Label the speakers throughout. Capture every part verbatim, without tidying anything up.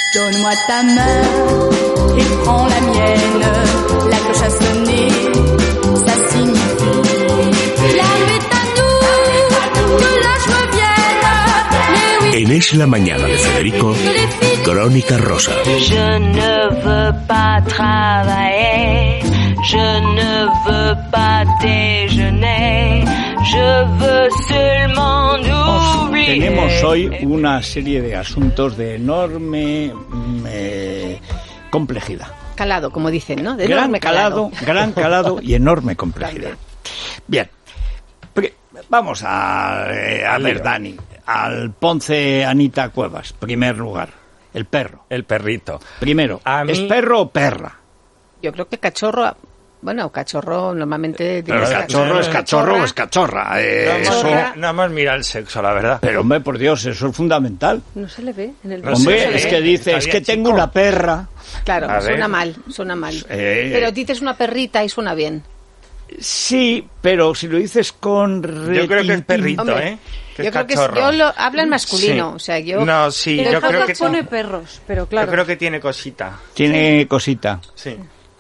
Speaker 1: Donne-moi ta main et prends la mienne. La cloche a sonné, ça signifie la est à nous, que l'âge revienne.
Speaker 2: En Es la Mañana de Federico, Crónica Rosa.
Speaker 3: Je ne veux pas travailler, je ne veux pas déjeuner, je veux seulement oublier.
Speaker 4: Tenemos hoy una serie de asuntos de enorme eh, complejidad.
Speaker 5: Calado, como dicen, ¿no? De
Speaker 4: gran
Speaker 5: enorme
Speaker 4: calado,
Speaker 5: calado,
Speaker 4: gran calado y enorme complejidad. Bien, vamos a, eh, a ver, Dani, al Ponce Anita Cuevas, primer lugar. El perro.
Speaker 6: El perrito.
Speaker 4: Primero,
Speaker 6: A mí...
Speaker 4: ¿es perro o perra?
Speaker 5: Yo creo que cachorro, bueno, cachorro normalmente...
Speaker 4: Pero el cachorro es cachorro o es cachorra. Eh,
Speaker 6: nada,
Speaker 4: eso...
Speaker 6: más, nada más mira el sexo, la verdad.
Speaker 4: Pero hombre, por Dios, eso es fundamental.
Speaker 7: No se le ve en el...
Speaker 6: No
Speaker 4: Hombre,
Speaker 6: se
Speaker 4: es
Speaker 6: ve.
Speaker 4: que dice, es que tengo una perra.
Speaker 5: Claro,
Speaker 6: A
Speaker 5: suena
Speaker 6: ver.
Speaker 5: mal, suena mal.
Speaker 4: Eh,
Speaker 5: Pero dices una perrita y suena bien.
Speaker 4: Sí, pero si lo dices con
Speaker 6: Yo creo que es perrito,
Speaker 5: Hombre,
Speaker 6: ¿eh? Que
Speaker 5: yo
Speaker 6: es
Speaker 5: creo que es-
Speaker 6: cachorro.
Speaker 5: yo lo habla en masculino,
Speaker 6: Sí.
Speaker 5: o sea, yo...
Speaker 6: No, sí,
Speaker 7: En
Speaker 6: yo
Speaker 7: el
Speaker 6: creo que...
Speaker 7: pone perros, pero claro.
Speaker 6: Yo creo que tiene cosita.
Speaker 4: Tiene cosita.
Speaker 6: Sí.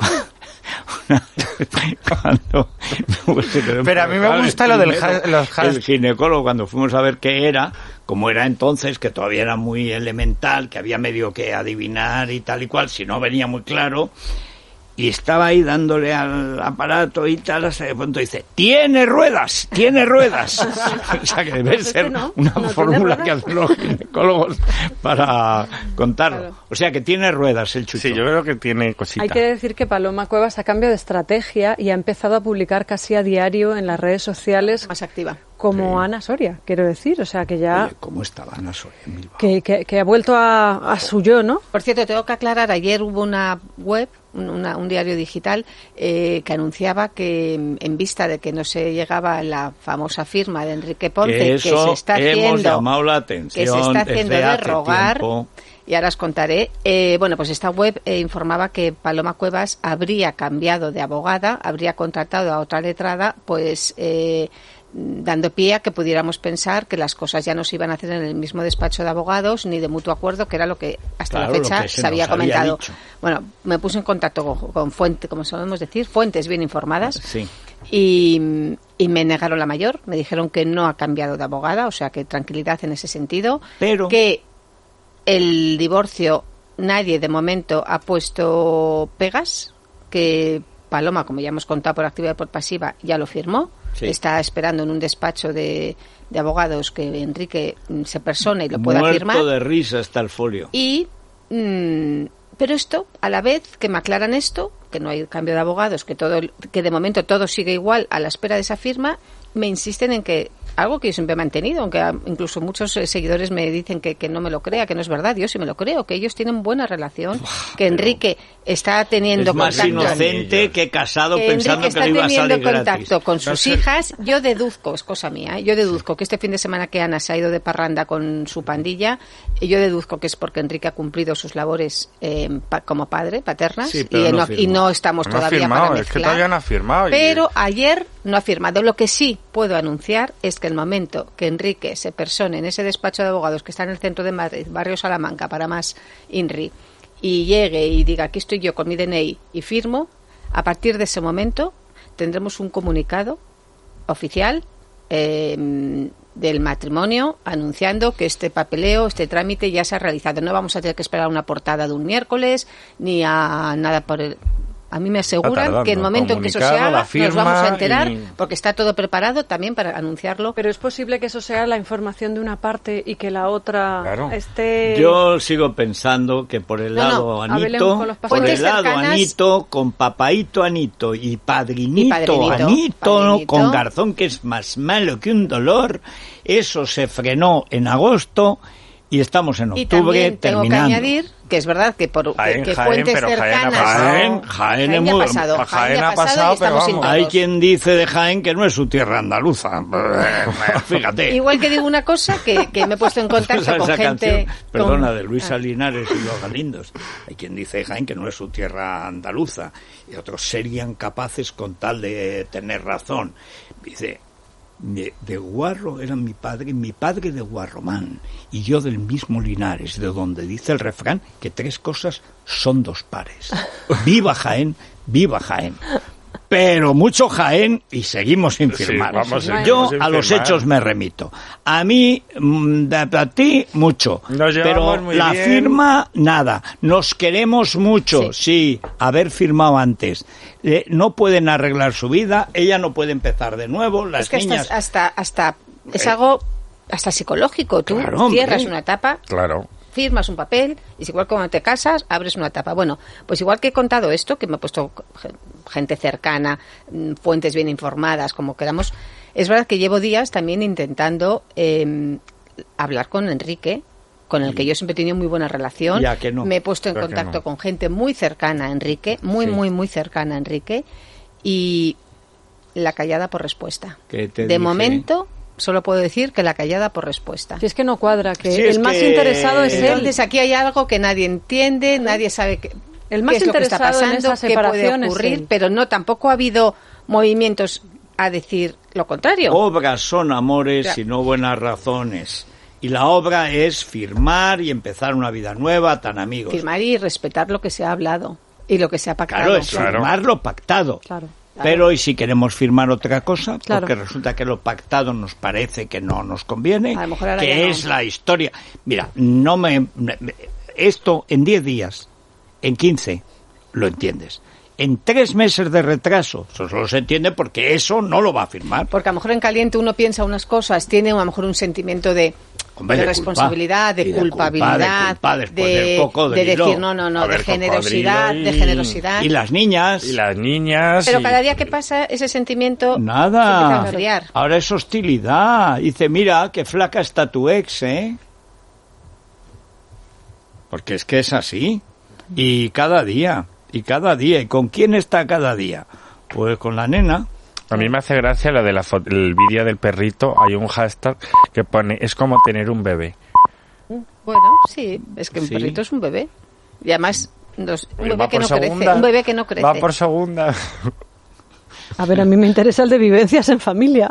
Speaker 4: Cuando,
Speaker 6: Pero a mí me gusta lo del ha- los has-
Speaker 4: el ginecólogo, cuando fuimos a ver qué era, como era entonces, que todavía era muy elemental, que había medio que adivinar y tal y cual, si no venía muy claro, y estaba ahí dándole al aparato y tal, hasta que de pronto dice, ¡tiene ruedas! ¡Tiene ruedas! O sea, que debe
Speaker 7: Pues
Speaker 4: ser
Speaker 7: este no,
Speaker 4: una
Speaker 7: no tiene
Speaker 4: fórmula
Speaker 7: ruedas.
Speaker 4: que hacen los ginecólogos para contarlo.
Speaker 5: Claro.
Speaker 4: O sea, que tiene ruedas el chucho.
Speaker 6: Sí, yo creo que tiene cosita.
Speaker 7: Hay que decir que Paloma Cuevas ha cambiado de estrategia y ha empezado a publicar casi a diario en las redes sociales
Speaker 5: Más activa.
Speaker 7: como
Speaker 4: Sí.
Speaker 7: Ana Soria, quiero decir. O sea, que ya...
Speaker 4: Oye, ¿cómo estaba Ana Soria en Bilbao?
Speaker 7: Que, que, que ha vuelto a, a su yo, ¿no?
Speaker 5: Por cierto, tengo que aclarar, ayer hubo una web, un, una- un diario digital, eh, que anunciaba que mm, en vista de que no se llegaba a la famosa firma de Enrique Ponce,
Speaker 4: Que
Speaker 5: que
Speaker 4: eso
Speaker 5: se está
Speaker 4: hemos
Speaker 5: haciendo,
Speaker 4: llamado la atención
Speaker 5: que se está haciendo
Speaker 4: desde
Speaker 5: de
Speaker 4: hace
Speaker 5: rogar,
Speaker 4: tiempo.
Speaker 5: y ahora os contaré, eh, bueno, pues esta web eh, informaba que Paloma Cuevas habría cambiado de abogada, habría contratado a otra letrada, pues... Eh, dando pie a que pudiéramos pensar que las cosas ya no se iban a hacer en el mismo despacho de abogados ni de mutuo acuerdo, que era lo que hasta
Speaker 4: Claro,
Speaker 5: la
Speaker 4: lo
Speaker 5: fecha
Speaker 4: que se
Speaker 5: se había
Speaker 4: nos había
Speaker 5: comentado.
Speaker 4: dicho.
Speaker 5: Bueno, me puse en contacto con, con fuentes, como solemos decir, fuentes bien informadas,
Speaker 4: Sí.
Speaker 5: y, y me negaron la mayor, me dijeron que no ha cambiado de abogada, o sea que tranquilidad en ese sentido,
Speaker 4: Pero-
Speaker 5: que el divorcio nadie de momento ha puesto pegas, que Paloma, como ya hemos contado por activa y por pasiva, ya lo firmó.
Speaker 4: Sí.
Speaker 5: Está esperando en un despacho de, de abogados que Enrique mm, se persone y lo pueda
Speaker 4: Muerto
Speaker 5: firmar.
Speaker 4: de risa está el folio.
Speaker 5: Y, mm, pero esto, a la vez que me aclaran esto, que no hay cambio de abogados, que todo, que de momento todo sigue igual a la espera de esa firma, me insisten en que algo que yo siempre he mantenido, aunque ah, incluso muchos eh, seguidores me dicen que, que no me lo crea, que no es verdad, yo sí me lo creo, que ellos tienen buena relación, que Enrique está teniendo
Speaker 4: Es más
Speaker 5: contacto.
Speaker 4: inocente que casado
Speaker 5: que
Speaker 4: pensando
Speaker 5: Enrique
Speaker 4: que le
Speaker 5: está
Speaker 4: iba a
Speaker 5: teniendo
Speaker 4: salir
Speaker 5: contacto
Speaker 4: gratis.
Speaker 5: con sus hijas. Yo deduzco, es cosa mía, ¿eh? Yo deduzco que este fin de semana que Ana se ha ido de parranda con su pandilla, eh, yo deduzco que es porque Enrique ha cumplido sus labores eh, pa- como padre, paternas,
Speaker 4: Sí, pero
Speaker 5: y,
Speaker 4: no
Speaker 5: no,
Speaker 4: firmó.
Speaker 5: y no estamos
Speaker 6: No ha
Speaker 5: todavía
Speaker 6: firmado,
Speaker 5: para
Speaker 6: es que
Speaker 5: mezclar.
Speaker 6: todavía no ha firmado. y-
Speaker 5: Pero ayer no ha firmado. Lo que sí puedo anunciar es que el momento que Enrique se persone en ese despacho de abogados que está en el centro de Madrid, barrio Salamanca, para más INRI, y llegue y diga, aquí estoy yo con mi D N I y firmo, a partir de ese momento tendremos un comunicado oficial eh, del matrimonio anunciando que este papeleo, este trámite ya se ha realizado. No vamos a tener que esperar a una portada de un miércoles ni a nada por el... A mí me aseguran
Speaker 6: tardando,
Speaker 5: que el momento en que eso se
Speaker 6: comunicado,
Speaker 5: haga
Speaker 6: la firma
Speaker 5: nos vamos a enterar
Speaker 6: y-
Speaker 5: porque está todo preparado también para anunciarlo.
Speaker 7: Pero es posible que eso sea la información de una parte y que la otra
Speaker 6: Claro.
Speaker 7: esté...
Speaker 4: Yo sigo pensando que por el
Speaker 5: No,
Speaker 4: lado
Speaker 5: no,
Speaker 7: hablemos
Speaker 4: Anito,
Speaker 7: con los
Speaker 4: por
Speaker 5: Fuentes
Speaker 4: el lado
Speaker 5: cercanas-
Speaker 4: Anito, con papaito Anito y padrinito,
Speaker 5: Y padrinito,
Speaker 4: Anito,
Speaker 5: padrinito.
Speaker 4: con Garzón, que es más malo que un dolor, eso se frenó en agosto y estamos en
Speaker 5: Y
Speaker 4: octubre
Speaker 5: también tengo que
Speaker 4: terminando.
Speaker 5: añadir que es verdad que por que-
Speaker 6: Jaén,
Speaker 5: que
Speaker 6: Jaén,
Speaker 5: fuentes
Speaker 6: pero Jaén ha
Speaker 5: cercanas
Speaker 6: pasado.
Speaker 4: Jaén, Jaén es
Speaker 5: ya
Speaker 4: muy-
Speaker 5: ha pasado,
Speaker 6: Jaén
Speaker 5: Jaén ya
Speaker 6: ha
Speaker 5: ha pasado
Speaker 6: pasado,
Speaker 5: y estamos
Speaker 6: pero
Speaker 5: sin
Speaker 6: vamos.
Speaker 4: Hay
Speaker 5: todos.
Speaker 4: quien dice de Jaén que no es su tierra andaluza. Fíjate.
Speaker 5: Igual que digo una cosa, que, que me he puesto en contacto
Speaker 4: Esa
Speaker 5: con gente...
Speaker 4: canción, perdona,
Speaker 5: con-
Speaker 4: de Luisa Linares y los Galindos. Hay quien dice Jaén que no es su tierra andaluza y otros serían capaces con tal de tener razón. Dice, de, de Guarro era mi padre, mi padre de Guarromán, y yo del mismo Linares, de donde dice el refrán que tres cosas son dos pares. Viva Jaén, viva Jaén. Pero mucho Jaén y seguimos sin firmar.
Speaker 6: Sí, vamos,
Speaker 4: yo
Speaker 6: sin
Speaker 4: a los
Speaker 6: firmar.
Speaker 4: hechos me remito. A mí, mm, a ti, mucho.
Speaker 6: Nos
Speaker 4: pero
Speaker 6: llevamos muy
Speaker 4: la
Speaker 6: bien.
Speaker 4: firma, nada. Nos queremos mucho, sí,
Speaker 5: Sí.
Speaker 4: haber firmado antes. Eh, no pueden arreglar su vida, ella no puede empezar de nuevo, las
Speaker 5: Es que hasta,
Speaker 4: niñas...
Speaker 5: hasta, hasta es
Speaker 4: Eh.
Speaker 5: algo hasta psicológico. Tú
Speaker 4: Claro, hombre.
Speaker 5: cierras una etapa,
Speaker 6: Claro.
Speaker 5: firmas un papel y es igual que cuando te casas, abres una etapa. Bueno, pues igual que he contado esto, que me he puesto gente cercana, mm, fuentes bien informadas, como queramos, es verdad que llevo días también intentando eh, hablar con Enrique, con el que yo siempre he tenido muy buena relación.
Speaker 4: Ya que no.
Speaker 5: Me he puesto en
Speaker 6: Ya que
Speaker 5: contacto
Speaker 6: no.
Speaker 5: con gente muy cercana a Enrique, muy,
Speaker 4: Sí.
Speaker 5: muy, muy cercana a Enrique, y la callada por respuesta.
Speaker 4: Que te
Speaker 5: De
Speaker 4: dije-
Speaker 5: momento, solo puedo decir que la callada por respuesta.
Speaker 7: Si es que no cuadra, que
Speaker 4: Sí,
Speaker 7: el
Speaker 4: es
Speaker 7: más
Speaker 4: que-
Speaker 7: interesado es él.
Speaker 5: Entonces aquí hay algo que nadie entiende, nadie sabe qué,
Speaker 7: El más
Speaker 5: qué es lo que está
Speaker 7: interesado en
Speaker 5: pasando,
Speaker 7: esa
Speaker 5: qué puede
Speaker 7: separación es
Speaker 5: ocurrir,
Speaker 7: él.
Speaker 5: pero no, tampoco ha habido movimientos a decir lo contrario.
Speaker 4: Obras son amores
Speaker 5: Ya.
Speaker 4: y no buenas razones. Y la obra es firmar y empezar una vida nueva, tan amigos.
Speaker 5: Firmar y respetar lo que se ha hablado y lo que se ha pactado.
Speaker 4: Claro, es
Speaker 6: Claro.
Speaker 4: firmar lo pactado.
Speaker 7: Claro.
Speaker 4: Pero y si queremos firmar otra cosa,
Speaker 7: Claro.
Speaker 4: porque resulta que lo pactado nos parece que no nos conviene,
Speaker 5: A lo mejor ahora
Speaker 4: que
Speaker 5: ya no.
Speaker 4: es la historia. Mira, no me, me- esto en diez días, en quince, lo entiendes. En tres meses de retraso, eso solo se entiende porque eso no lo va a firmar.
Speaker 5: Porque a lo mejor en caliente uno piensa unas cosas, tiene a lo mejor un sentimiento de,
Speaker 4: Hombre,
Speaker 5: de
Speaker 4: de
Speaker 5: responsabilidad,
Speaker 4: culpa.
Speaker 5: de
Speaker 4: Y de culpa,
Speaker 5: culpabilidad,
Speaker 4: de culpa después
Speaker 5: de,
Speaker 4: del cocodrilo.
Speaker 5: de decir no, no, no,
Speaker 6: A
Speaker 5: de
Speaker 6: ver,
Speaker 5: generosidad,
Speaker 6: cocodrilo
Speaker 5: de
Speaker 6: y-
Speaker 5: generosidad.
Speaker 4: Y las niñas,
Speaker 6: Y las niñas...
Speaker 5: Pero
Speaker 6: y-
Speaker 5: cada día que pasa, ese sentimiento se empieza a
Speaker 4: nada.
Speaker 5: enfriar.
Speaker 4: Ahora es hostilidad. Dice, mira, qué flaca está tu ex, ¿eh? Porque es que es así. Y cada día, y cada día. ¿Y con quién está cada día? Pues con la nena.
Speaker 6: A mí me hace gracia lo del vídeo del perrito. Hay un hashtag que pone, es como tener un bebé.
Speaker 5: Bueno, sí, es que un
Speaker 4: Sí.
Speaker 5: perrito es un bebé. Y además, los- un
Speaker 6: Va
Speaker 5: bebé que
Speaker 6: por
Speaker 5: no
Speaker 6: segunda.
Speaker 5: crece. Un bebé que no crece.
Speaker 6: Va por segunda.
Speaker 7: A ver, a mí me interesa el de vivencias en familia.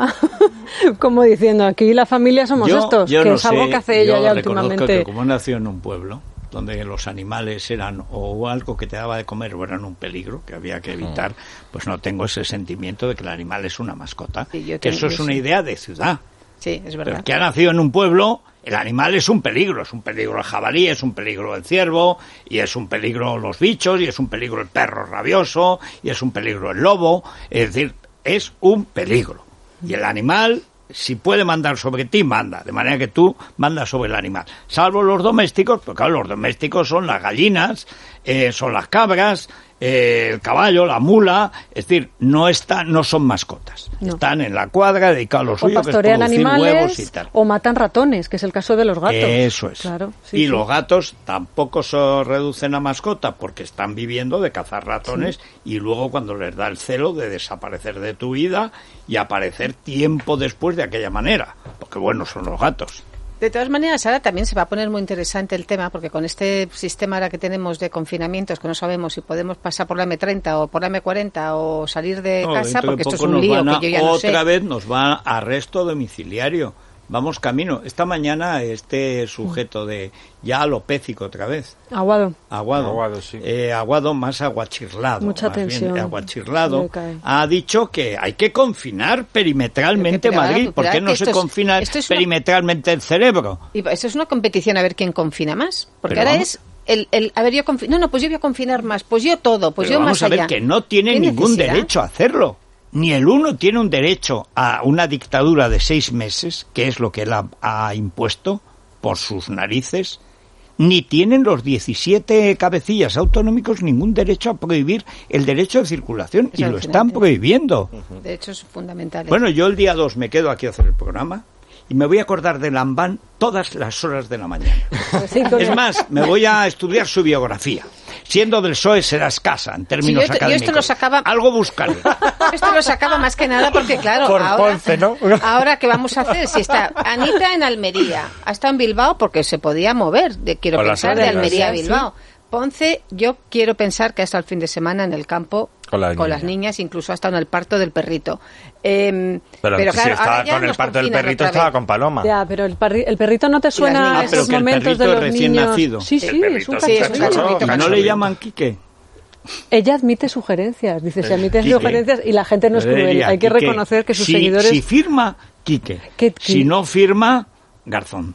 Speaker 7: Como diciendo, aquí la familia somos
Speaker 4: Yo-
Speaker 7: estos,
Speaker 4: yo
Speaker 7: que
Speaker 4: no
Speaker 7: es algo
Speaker 4: sé,
Speaker 7: que hace ella
Speaker 4: yo
Speaker 7: ya
Speaker 4: reconozco
Speaker 7: últimamente.
Speaker 4: que como nació en un pueblo donde los animales eran o algo que te daba de comer o eran un peligro que había que evitar, pues no tengo ese sentimiento de que el animal es una mascota.
Speaker 5: Sí, yo
Speaker 4: que
Speaker 5: tengo-
Speaker 4: eso es
Speaker 5: yo
Speaker 4: una
Speaker 5: sí.
Speaker 4: idea de ciudad.
Speaker 5: Sí, es
Speaker 4: Pero
Speaker 5: verdad.
Speaker 4: el que ha nacido en un pueblo, el animal es un peligro. Es un peligro el jabalí, es un peligro el ciervo, y es un peligro los bichos, y es un peligro el perro rabioso, y es un peligro el lobo. Es decir, es un peligro. Y el animal, si puede mandar sobre ti, manda. De manera que tú mandas sobre el animal. Salvo los domésticos, porque claro, los domésticos son las gallinas, eh, son las cabras, eh, el caballo, la mula. Es decir, no están, no son mascotas.
Speaker 7: No.
Speaker 4: Están en la cuadra dedicados a lo
Speaker 7: O
Speaker 4: suyo, que es
Speaker 7: pastorean
Speaker 4: producir huevos y
Speaker 7: animales
Speaker 4: tal.
Speaker 7: o matan ratones, que es el caso de los gatos.
Speaker 4: Eso es.
Speaker 7: Claro, sí,
Speaker 4: y
Speaker 7: sí.
Speaker 4: los gatos tampoco se reducen a mascota porque están viviendo de cazar ratones y luego cuando les da el celo de desaparecer de tu vida y aparecer tiempo después de aquella manera. Porque bueno, son los gatos.
Speaker 5: De todas maneras, ahora también se va a poner muy interesante el tema, porque con este sistema ahora que tenemos de confinamientos, que no sabemos si podemos pasar por la eme treinta o por la eme cuarenta o salir de
Speaker 4: No,
Speaker 5: casa,
Speaker 4: dentro de
Speaker 5: porque esto es
Speaker 4: poco
Speaker 5: un
Speaker 4: nos
Speaker 5: lío
Speaker 4: van a-
Speaker 5: que yo ya no sé.
Speaker 4: otra vez nos va a arresto domiciliario. Vamos camino. Esta mañana este sujeto de ya alopécico otra vez.
Speaker 7: Aguado.
Speaker 4: Aguado,
Speaker 6: Aguado, sí.
Speaker 4: Eh, Aguado más aguachirlado,
Speaker 7: Mucha
Speaker 4: más bien,
Speaker 7: tensión.
Speaker 4: aguachirlado,
Speaker 7: Le cae.
Speaker 4: ha dicho que hay que confinar perimetralmente
Speaker 5: Pero que,
Speaker 4: Madrid.
Speaker 5: pero,
Speaker 4: ¿Por qué
Speaker 5: pero,
Speaker 4: no
Speaker 5: que
Speaker 4: se
Speaker 5: esto es-
Speaker 4: confina
Speaker 5: esto es una-
Speaker 4: perimetralmente el cerebro?
Speaker 5: Y eso es una competición a ver quién confina más. Porque
Speaker 4: Pero
Speaker 5: ahora
Speaker 4: vamos-
Speaker 5: es el, el, a ver, yo confino, no, no, pues yo voy a confinar más, pues yo todo, pues
Speaker 4: Pero
Speaker 5: yo
Speaker 4: vamos
Speaker 5: más
Speaker 4: a ver
Speaker 5: allá.
Speaker 4: que no tiene
Speaker 5: ¿Qué
Speaker 4: ningún
Speaker 5: necesidad?
Speaker 4: derecho a hacerlo. Ni el uno tiene un derecho a una dictadura de seis meses, que es lo que él ha, ha impuesto por sus narices, ni tienen los diecisiete cabecillas autonómicos ningún derecho a prohibir el derecho de circulación,
Speaker 5: Es
Speaker 4: y lo
Speaker 5: alucinante.
Speaker 4: están prohibiendo.
Speaker 5: De hecho, es fundamental.
Speaker 4: Bueno, yo el día dos me quedo aquí a hacer el programa y me voy a acordar de Lambán todas las horas de la mañana.
Speaker 7: Pues sí, con-
Speaker 4: Es más, me voy a estudiar su biografía. Siendo del P S O E será escasa en términos
Speaker 5: Sí, yo esto- yo
Speaker 4: académicos.
Speaker 5: esto lo sacaba-
Speaker 4: Algo buscaré.
Speaker 5: Esto lo sacaba más que nada porque, claro,
Speaker 6: Por
Speaker 5: ahora,
Speaker 6: Ponce, ¿no?
Speaker 5: ahora ¿qué vamos a hacer? Si está Anita en Almería, ha estado en Bilbao porque se podía mover, de, quiero
Speaker 6: Con la
Speaker 5: pensar, de
Speaker 6: soledad,
Speaker 5: Almería a
Speaker 7: sí.
Speaker 5: Bilbao. Ponce, yo quiero pensar que hasta el fin de semana en el campo
Speaker 6: Con las
Speaker 5: con las
Speaker 6: niñas.
Speaker 5: niñas, incluso hasta en el parto del perrito. Eh,
Speaker 6: Pero,
Speaker 5: pero
Speaker 6: si
Speaker 5: claro,
Speaker 6: estaba
Speaker 5: ahora ya
Speaker 6: con el
Speaker 5: nos
Speaker 6: parto del
Speaker 5: confinan
Speaker 6: perrito,
Speaker 5: otra
Speaker 6: estaba
Speaker 5: vez.
Speaker 6: con Paloma.
Speaker 7: Ya, pero el, parri- el perrito no te
Speaker 5: las
Speaker 7: suena
Speaker 5: niñas.
Speaker 7: a
Speaker 5: Ah,
Speaker 7: esos
Speaker 4: pero que el
Speaker 7: momentos
Speaker 4: perrito
Speaker 7: de
Speaker 4: es
Speaker 7: los
Speaker 4: recién
Speaker 7: niños.
Speaker 4: nacido.
Speaker 7: Sí,
Speaker 6: El
Speaker 7: sí,
Speaker 6: perrito
Speaker 7: es un
Speaker 6: es
Speaker 5: Sí, es un
Speaker 7: cachorrito.
Speaker 5: cachorrito,
Speaker 4: ¿Y no
Speaker 5: cachorrito.
Speaker 4: le llaman Quique?
Speaker 7: Ella admite sugerencias, dice, se admiten
Speaker 4: Quique.
Speaker 7: sugerencias y la gente no es
Speaker 4: Yo le
Speaker 7: cruel.
Speaker 4: diría,
Speaker 7: Hay que
Speaker 4: Quique,
Speaker 7: reconocer que sus
Speaker 4: si,
Speaker 7: seguidores...
Speaker 4: Si firma, Quique.
Speaker 7: ¿Qué- qué?
Speaker 4: Si no firma, Garzón.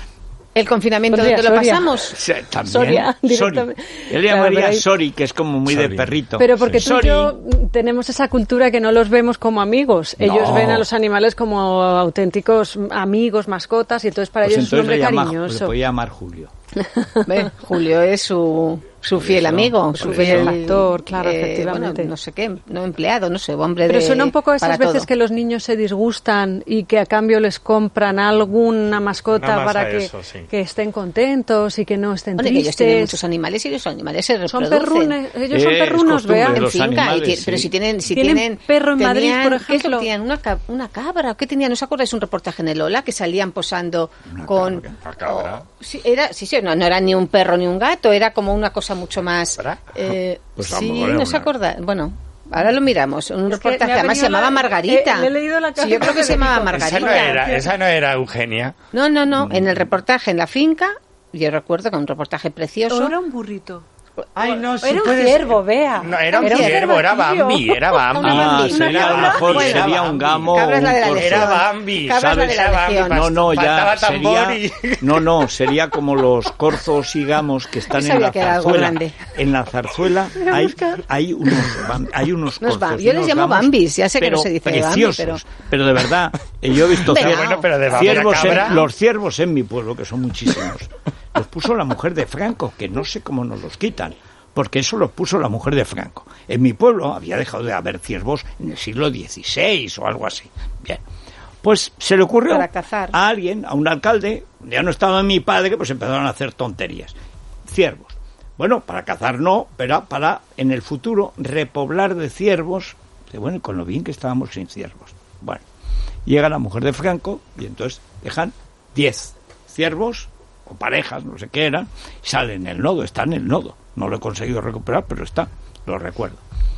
Speaker 5: El confinamiento,
Speaker 7: Pondría
Speaker 5: ¿dónde lo
Speaker 7: Soria.
Speaker 5: pasamos?
Speaker 4: Sí, también.
Speaker 7: Soria,
Speaker 4: Sori.
Speaker 7: directamente.
Speaker 4: Yo le
Speaker 7: Claro,
Speaker 4: llamaría
Speaker 7: pero hay-
Speaker 4: Sori, que es como muy de
Speaker 6: Sori.
Speaker 4: perrito.
Speaker 7: Pero porque
Speaker 4: Sí.
Speaker 7: tú y
Speaker 4: Sori.
Speaker 7: yo mm, tenemos esa cultura que no los vemos como amigos. Ellos
Speaker 4: No.
Speaker 7: ven a los animales como auténticos amigos, mascotas, y entonces para
Speaker 4: Pues
Speaker 7: ellos es un
Speaker 4: entonces
Speaker 7: nombre
Speaker 4: le, llama, le
Speaker 7: cariñoso.
Speaker 4: puede llamar Julio.
Speaker 5: Ve, Julio es su, su fiel
Speaker 4: eso,
Speaker 5: amigo,
Speaker 4: por
Speaker 5: su
Speaker 4: eso.
Speaker 5: fiel
Speaker 7: Factor, claro,
Speaker 5: eh,
Speaker 7: efectivamente.
Speaker 5: bueno, no sé qué, no empleado, no sé, hombre
Speaker 7: Pero
Speaker 5: de...
Speaker 7: suena un poco a esas
Speaker 5: para
Speaker 7: veces
Speaker 5: todo.
Speaker 7: que los niños se disgustan y que a cambio les compran alguna mascota
Speaker 6: Nada más
Speaker 7: para
Speaker 6: a
Speaker 7: que,
Speaker 6: eso, sí.
Speaker 7: que estén contentos y que no estén
Speaker 5: Bueno, que ellos tienen muchos
Speaker 7: tristes.
Speaker 5: animales y los animales se
Speaker 7: Son
Speaker 5: reproducen.
Speaker 7: perrunes, ellos son
Speaker 4: Eh, es
Speaker 7: perrunos,
Speaker 4: costumbre
Speaker 7: vea.
Speaker 4: de
Speaker 5: En
Speaker 4: los
Speaker 5: finca, y
Speaker 4: animales,
Speaker 5: ti- pero
Speaker 4: sí.
Speaker 5: si tienen, si
Speaker 7: ¿Tienen
Speaker 5: tienen
Speaker 7: perro en Madrid,
Speaker 5: tenían-
Speaker 7: por
Speaker 5: ¿qué es lo que
Speaker 7: ejemplo?
Speaker 5: tenían? Una, ca- una cabra, ¿qué tenían? ¿No os acordáis un reportaje en el Ola que salían posando
Speaker 4: Una
Speaker 5: con
Speaker 4: cabra.
Speaker 6: Una cabra.
Speaker 5: oh, sí, era, sí, sí, no, no era ni un perro ni un gato, era como una cosa mucho más.
Speaker 6: ¿Cabra?
Speaker 5: Eh,
Speaker 4: Pues
Speaker 5: sí,
Speaker 4: vamos,
Speaker 5: no se
Speaker 4: una-
Speaker 5: acorda. Bueno, ahora lo miramos. Un
Speaker 7: Es que
Speaker 5: reportaje,
Speaker 7: me ha
Speaker 5: además se
Speaker 7: venido
Speaker 5: llamaba
Speaker 7: la-
Speaker 5: Margarita.
Speaker 7: eh, le he leído la
Speaker 5: Sí, yo creo que se llamaba Margarita.
Speaker 6: Esa no, era, esa no era Eugenia.
Speaker 5: No, no, no. En el reportaje en la finca, yo recuerdo que un reportaje precioso.
Speaker 7: O era un burrito.
Speaker 6: Ay, no, sí
Speaker 7: Era un
Speaker 6: puede
Speaker 7: ciervo,
Speaker 6: ser.
Speaker 7: vea.
Speaker 6: No, era un
Speaker 5: Era un
Speaker 6: ciervo, era
Speaker 7: cervatillo.
Speaker 6: Bambi, era Bambi.
Speaker 5: Una
Speaker 4: Ah,
Speaker 5: Bambi.
Speaker 4: sería a lo
Speaker 5: Una
Speaker 4: mejor
Speaker 5: cabra.
Speaker 4: sería un gamo.
Speaker 5: Cabra es la de la
Speaker 4: un corzo.
Speaker 5: legión.
Speaker 6: Era Bambi,
Speaker 5: Cabra es la de la
Speaker 6: ¿sabes? Era
Speaker 5: legión.
Speaker 6: Bambi.
Speaker 4: No, no,
Speaker 6: Faltaba
Speaker 4: ya sería,
Speaker 6: Tambori.
Speaker 4: no, no, sería como los corzos y gamos que están
Speaker 5: Yo
Speaker 4: en
Speaker 5: sabía
Speaker 4: la
Speaker 5: que era algo
Speaker 4: zarzuela.
Speaker 5: grande.
Speaker 4: En la zarzuela hay, hay unos, bam- hay unos
Speaker 5: Unos
Speaker 4: corzos.
Speaker 5: bam-
Speaker 4: y
Speaker 5: yo les
Speaker 4: unos
Speaker 5: llamo
Speaker 4: gamos,
Speaker 5: bambis, ya sé que
Speaker 4: pero
Speaker 5: no se dice bambi,
Speaker 4: preciosos,
Speaker 5: pero-
Speaker 4: pero de verdad, eh, yo he visto
Speaker 5: Pero
Speaker 4: ciervos,
Speaker 5: bueno,
Speaker 6: pero de bambi a
Speaker 4: ciervos en-
Speaker 6: cabra.
Speaker 4: los ciervos en mi pueblo, que son muchísimos, los puso la mujer de Franco, que no sé cómo nos los quitan. Porque eso lo puso la mujer de Franco. En mi pueblo había dejado de haber ciervos en el siglo dieciséis o algo así. Bien. Pues se le ocurrió
Speaker 5: Para cazar.
Speaker 4: a alguien, a un alcalde, ya no estaba mi padre, pues empezaron a hacer tonterías. Ciervos. Bueno, para cazar no, pero para en el futuro repoblar de ciervos. Dice, bueno, y con lo bien que estábamos sin ciervos. Bueno, llega la mujer de Franco y entonces dejan diez ciervos o parejas, no sé qué eran, y sale en el nodo, está en el nodo. No lo he conseguido recuperar, pero está, lo recuerdo.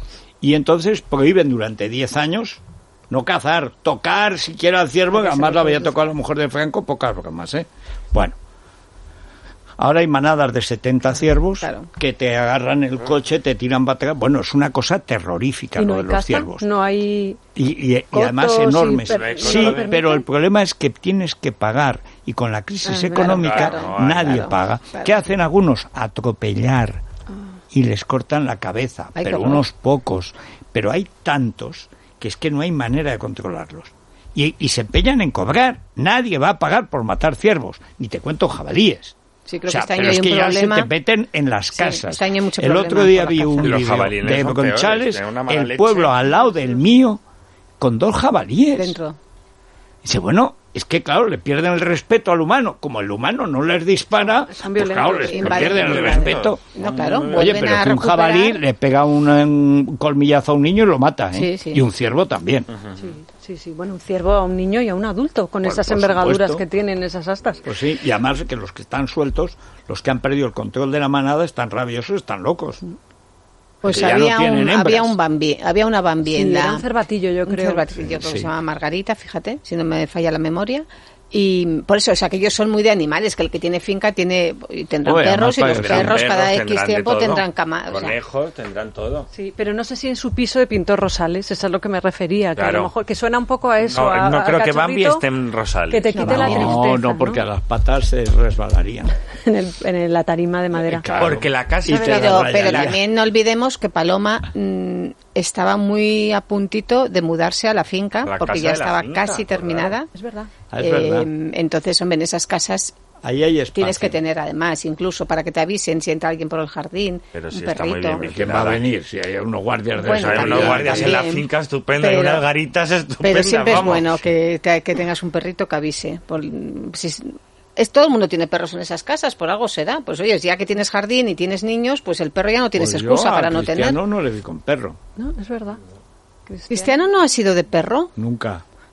Speaker 4: Y entonces prohíben durante diez años no cazar, tocar siquiera al ciervo, que además lo había tocado la mujer de Franco, pocas más, ¿eh? Bueno, ahora hay manadas de setenta ciervos
Speaker 5: Claro.
Speaker 4: que te agarran el coche, te tiran para atrás. Bueno, es una cosa terrorífica
Speaker 7: Y
Speaker 4: lo
Speaker 7: no
Speaker 4: de
Speaker 7: hay
Speaker 4: los
Speaker 7: caza,
Speaker 4: ciervos.
Speaker 7: no hay...
Speaker 4: Y, y- y
Speaker 7: Cotos
Speaker 4: además
Speaker 7: y
Speaker 4: enormes.
Speaker 7: per-
Speaker 4: Sí,
Speaker 6: no lo
Speaker 4: pero
Speaker 7: permiten.
Speaker 4: el problema es que tienes que pagar y con la crisis
Speaker 7: Ah, claro,
Speaker 4: económica
Speaker 6: claro,
Speaker 4: nadie
Speaker 5: claro,
Speaker 4: paga.
Speaker 5: claro.
Speaker 4: ¿Qué hacen algunos? Atropellar y les cortan la cabeza,
Speaker 5: Ay,
Speaker 4: pero
Speaker 5: qué horror.
Speaker 4: unos pocos. Pero hay tantos que es que no hay manera de controlarlos. Y, y se empeñan en cobrar. Nadie va a pagar por matar ciervos. Ni te cuento jabalíes.
Speaker 5: Sí, creo
Speaker 4: O sea,
Speaker 5: que este año
Speaker 4: pero
Speaker 5: hay
Speaker 4: es
Speaker 5: un
Speaker 4: que ya
Speaker 5: problema.
Speaker 4: se te meten en las
Speaker 5: Sí,
Speaker 4: casas.
Speaker 5: este año hay mucho
Speaker 4: el
Speaker 5: problema
Speaker 4: otro día
Speaker 5: por la
Speaker 4: vi
Speaker 5: caza.
Speaker 4: un
Speaker 6: Y los
Speaker 4: vídeo
Speaker 6: jabalines
Speaker 4: de
Speaker 6: son
Speaker 4: González,
Speaker 6: peores, de una mala
Speaker 4: el
Speaker 6: leche.
Speaker 4: pueblo al lado del mío, con dos jabalíes.
Speaker 5: Dentro.
Speaker 4: Dice, bueno, es que claro, le pierden el respeto al humano. Como el humano no les dispara,
Speaker 7: Son
Speaker 4: pues claro,
Speaker 7: violentos.
Speaker 4: les
Speaker 5: Invaden,
Speaker 4: pierden el
Speaker 5: invaden.
Speaker 4: respeto.
Speaker 5: No, claro,
Speaker 4: Oye,
Speaker 5: vuelven
Speaker 4: pero
Speaker 5: a
Speaker 4: que un
Speaker 5: recuperar.
Speaker 4: jabalí le pega un, un colmillazo a un niño y lo mata, ¿eh?
Speaker 5: Sí, sí.
Speaker 4: Y un ciervo también.
Speaker 7: Sí, sí, sí. Bueno, un ciervo a un niño y a un adulto, con
Speaker 4: Por-
Speaker 7: esas
Speaker 4: por
Speaker 7: envergaduras
Speaker 4: supuesto.
Speaker 7: que tienen esas astas.
Speaker 4: Pues sí, y además que los que están sueltos, los que han perdido el control de la manada, están rabiosos, están locos.
Speaker 5: Pues
Speaker 4: Que ya no
Speaker 5: había,
Speaker 4: tienen
Speaker 5: un,
Speaker 4: hembras.
Speaker 5: había un Bambi, había una Bambi
Speaker 7: Sí,
Speaker 5: en la...
Speaker 7: era un cervatillo, yo
Speaker 5: un
Speaker 7: creo.
Speaker 5: cervatillo, creo que
Speaker 4: Sí.
Speaker 5: se llama Margarita, fíjate, si no me falla la memoria. Y por eso, o sea, que ellos son muy de animales, que el que tiene finca tiene y tendrán
Speaker 4: Oye,
Speaker 5: perros y
Speaker 4: además
Speaker 5: los
Speaker 4: tendrán
Speaker 5: perros cada X
Speaker 6: tendrán de
Speaker 5: tiempo
Speaker 6: todo.
Speaker 5: tendrán cama. O sea,
Speaker 6: Conejos, tendrán todo.
Speaker 7: Sí, pero no sé si en su piso de Pintor Rosales, eso es a lo que me refería, que a
Speaker 6: Claro.
Speaker 7: lo mejor que suena un poco a eso.
Speaker 6: No,
Speaker 7: a-
Speaker 6: no
Speaker 7: a
Speaker 6: creo que Bambi
Speaker 7: cachorrito,
Speaker 6: esté en Rosales.
Speaker 7: que te quite la tristeza,
Speaker 4: No, no, porque a las patas se resbalarían.
Speaker 7: en, el, en la tarima de madera.
Speaker 4: Claro.
Speaker 6: Porque la casa
Speaker 4: Y
Speaker 6: de
Speaker 4: te
Speaker 6: la-
Speaker 5: pero,
Speaker 4: las
Speaker 5: pero
Speaker 4: rayaría.
Speaker 5: también no olvidemos que Paloma mm, estaba muy a puntito de mudarse a la finca,
Speaker 6: La
Speaker 5: porque
Speaker 6: casa
Speaker 5: ya
Speaker 6: de la
Speaker 5: estaba
Speaker 6: finca,
Speaker 5: casi
Speaker 6: claro.
Speaker 5: terminada.
Speaker 7: Es verdad.
Speaker 4: Ah, es verdad.
Speaker 5: Entonces, hombre, en esas casas
Speaker 4: Ahí hay espacio.
Speaker 5: tienes que tener además, incluso para que te avisen si entra alguien por el jardín,
Speaker 6: Pero sí
Speaker 5: un
Speaker 6: está muy
Speaker 5: perrito.
Speaker 6: bien
Speaker 4: ¿Y quién va a venir? Si hay unos guardias de
Speaker 5: Bueno,
Speaker 6: Hay
Speaker 4: seguridad.
Speaker 6: unos guardias en la
Speaker 5: también.
Speaker 6: finca estupenda y
Speaker 5: Pero-
Speaker 6: unas garitas estupendas.
Speaker 5: Pero siempre
Speaker 6: vamos.
Speaker 5: es bueno que, te- que tengas un perrito que avise. Por, si, es, todo el mundo tiene perros en esas casas, por algo será. Pues oye, ya que tienes jardín y tienes niños, pues el perro ya no tienes
Speaker 4: Pues yo
Speaker 5: excusa
Speaker 4: a
Speaker 5: para no tener.
Speaker 4: Cristiano no le vi con perro,
Speaker 7: No, es verdad.
Speaker 5: ¿Cristiano no ha sido de perro?
Speaker 4: nunca.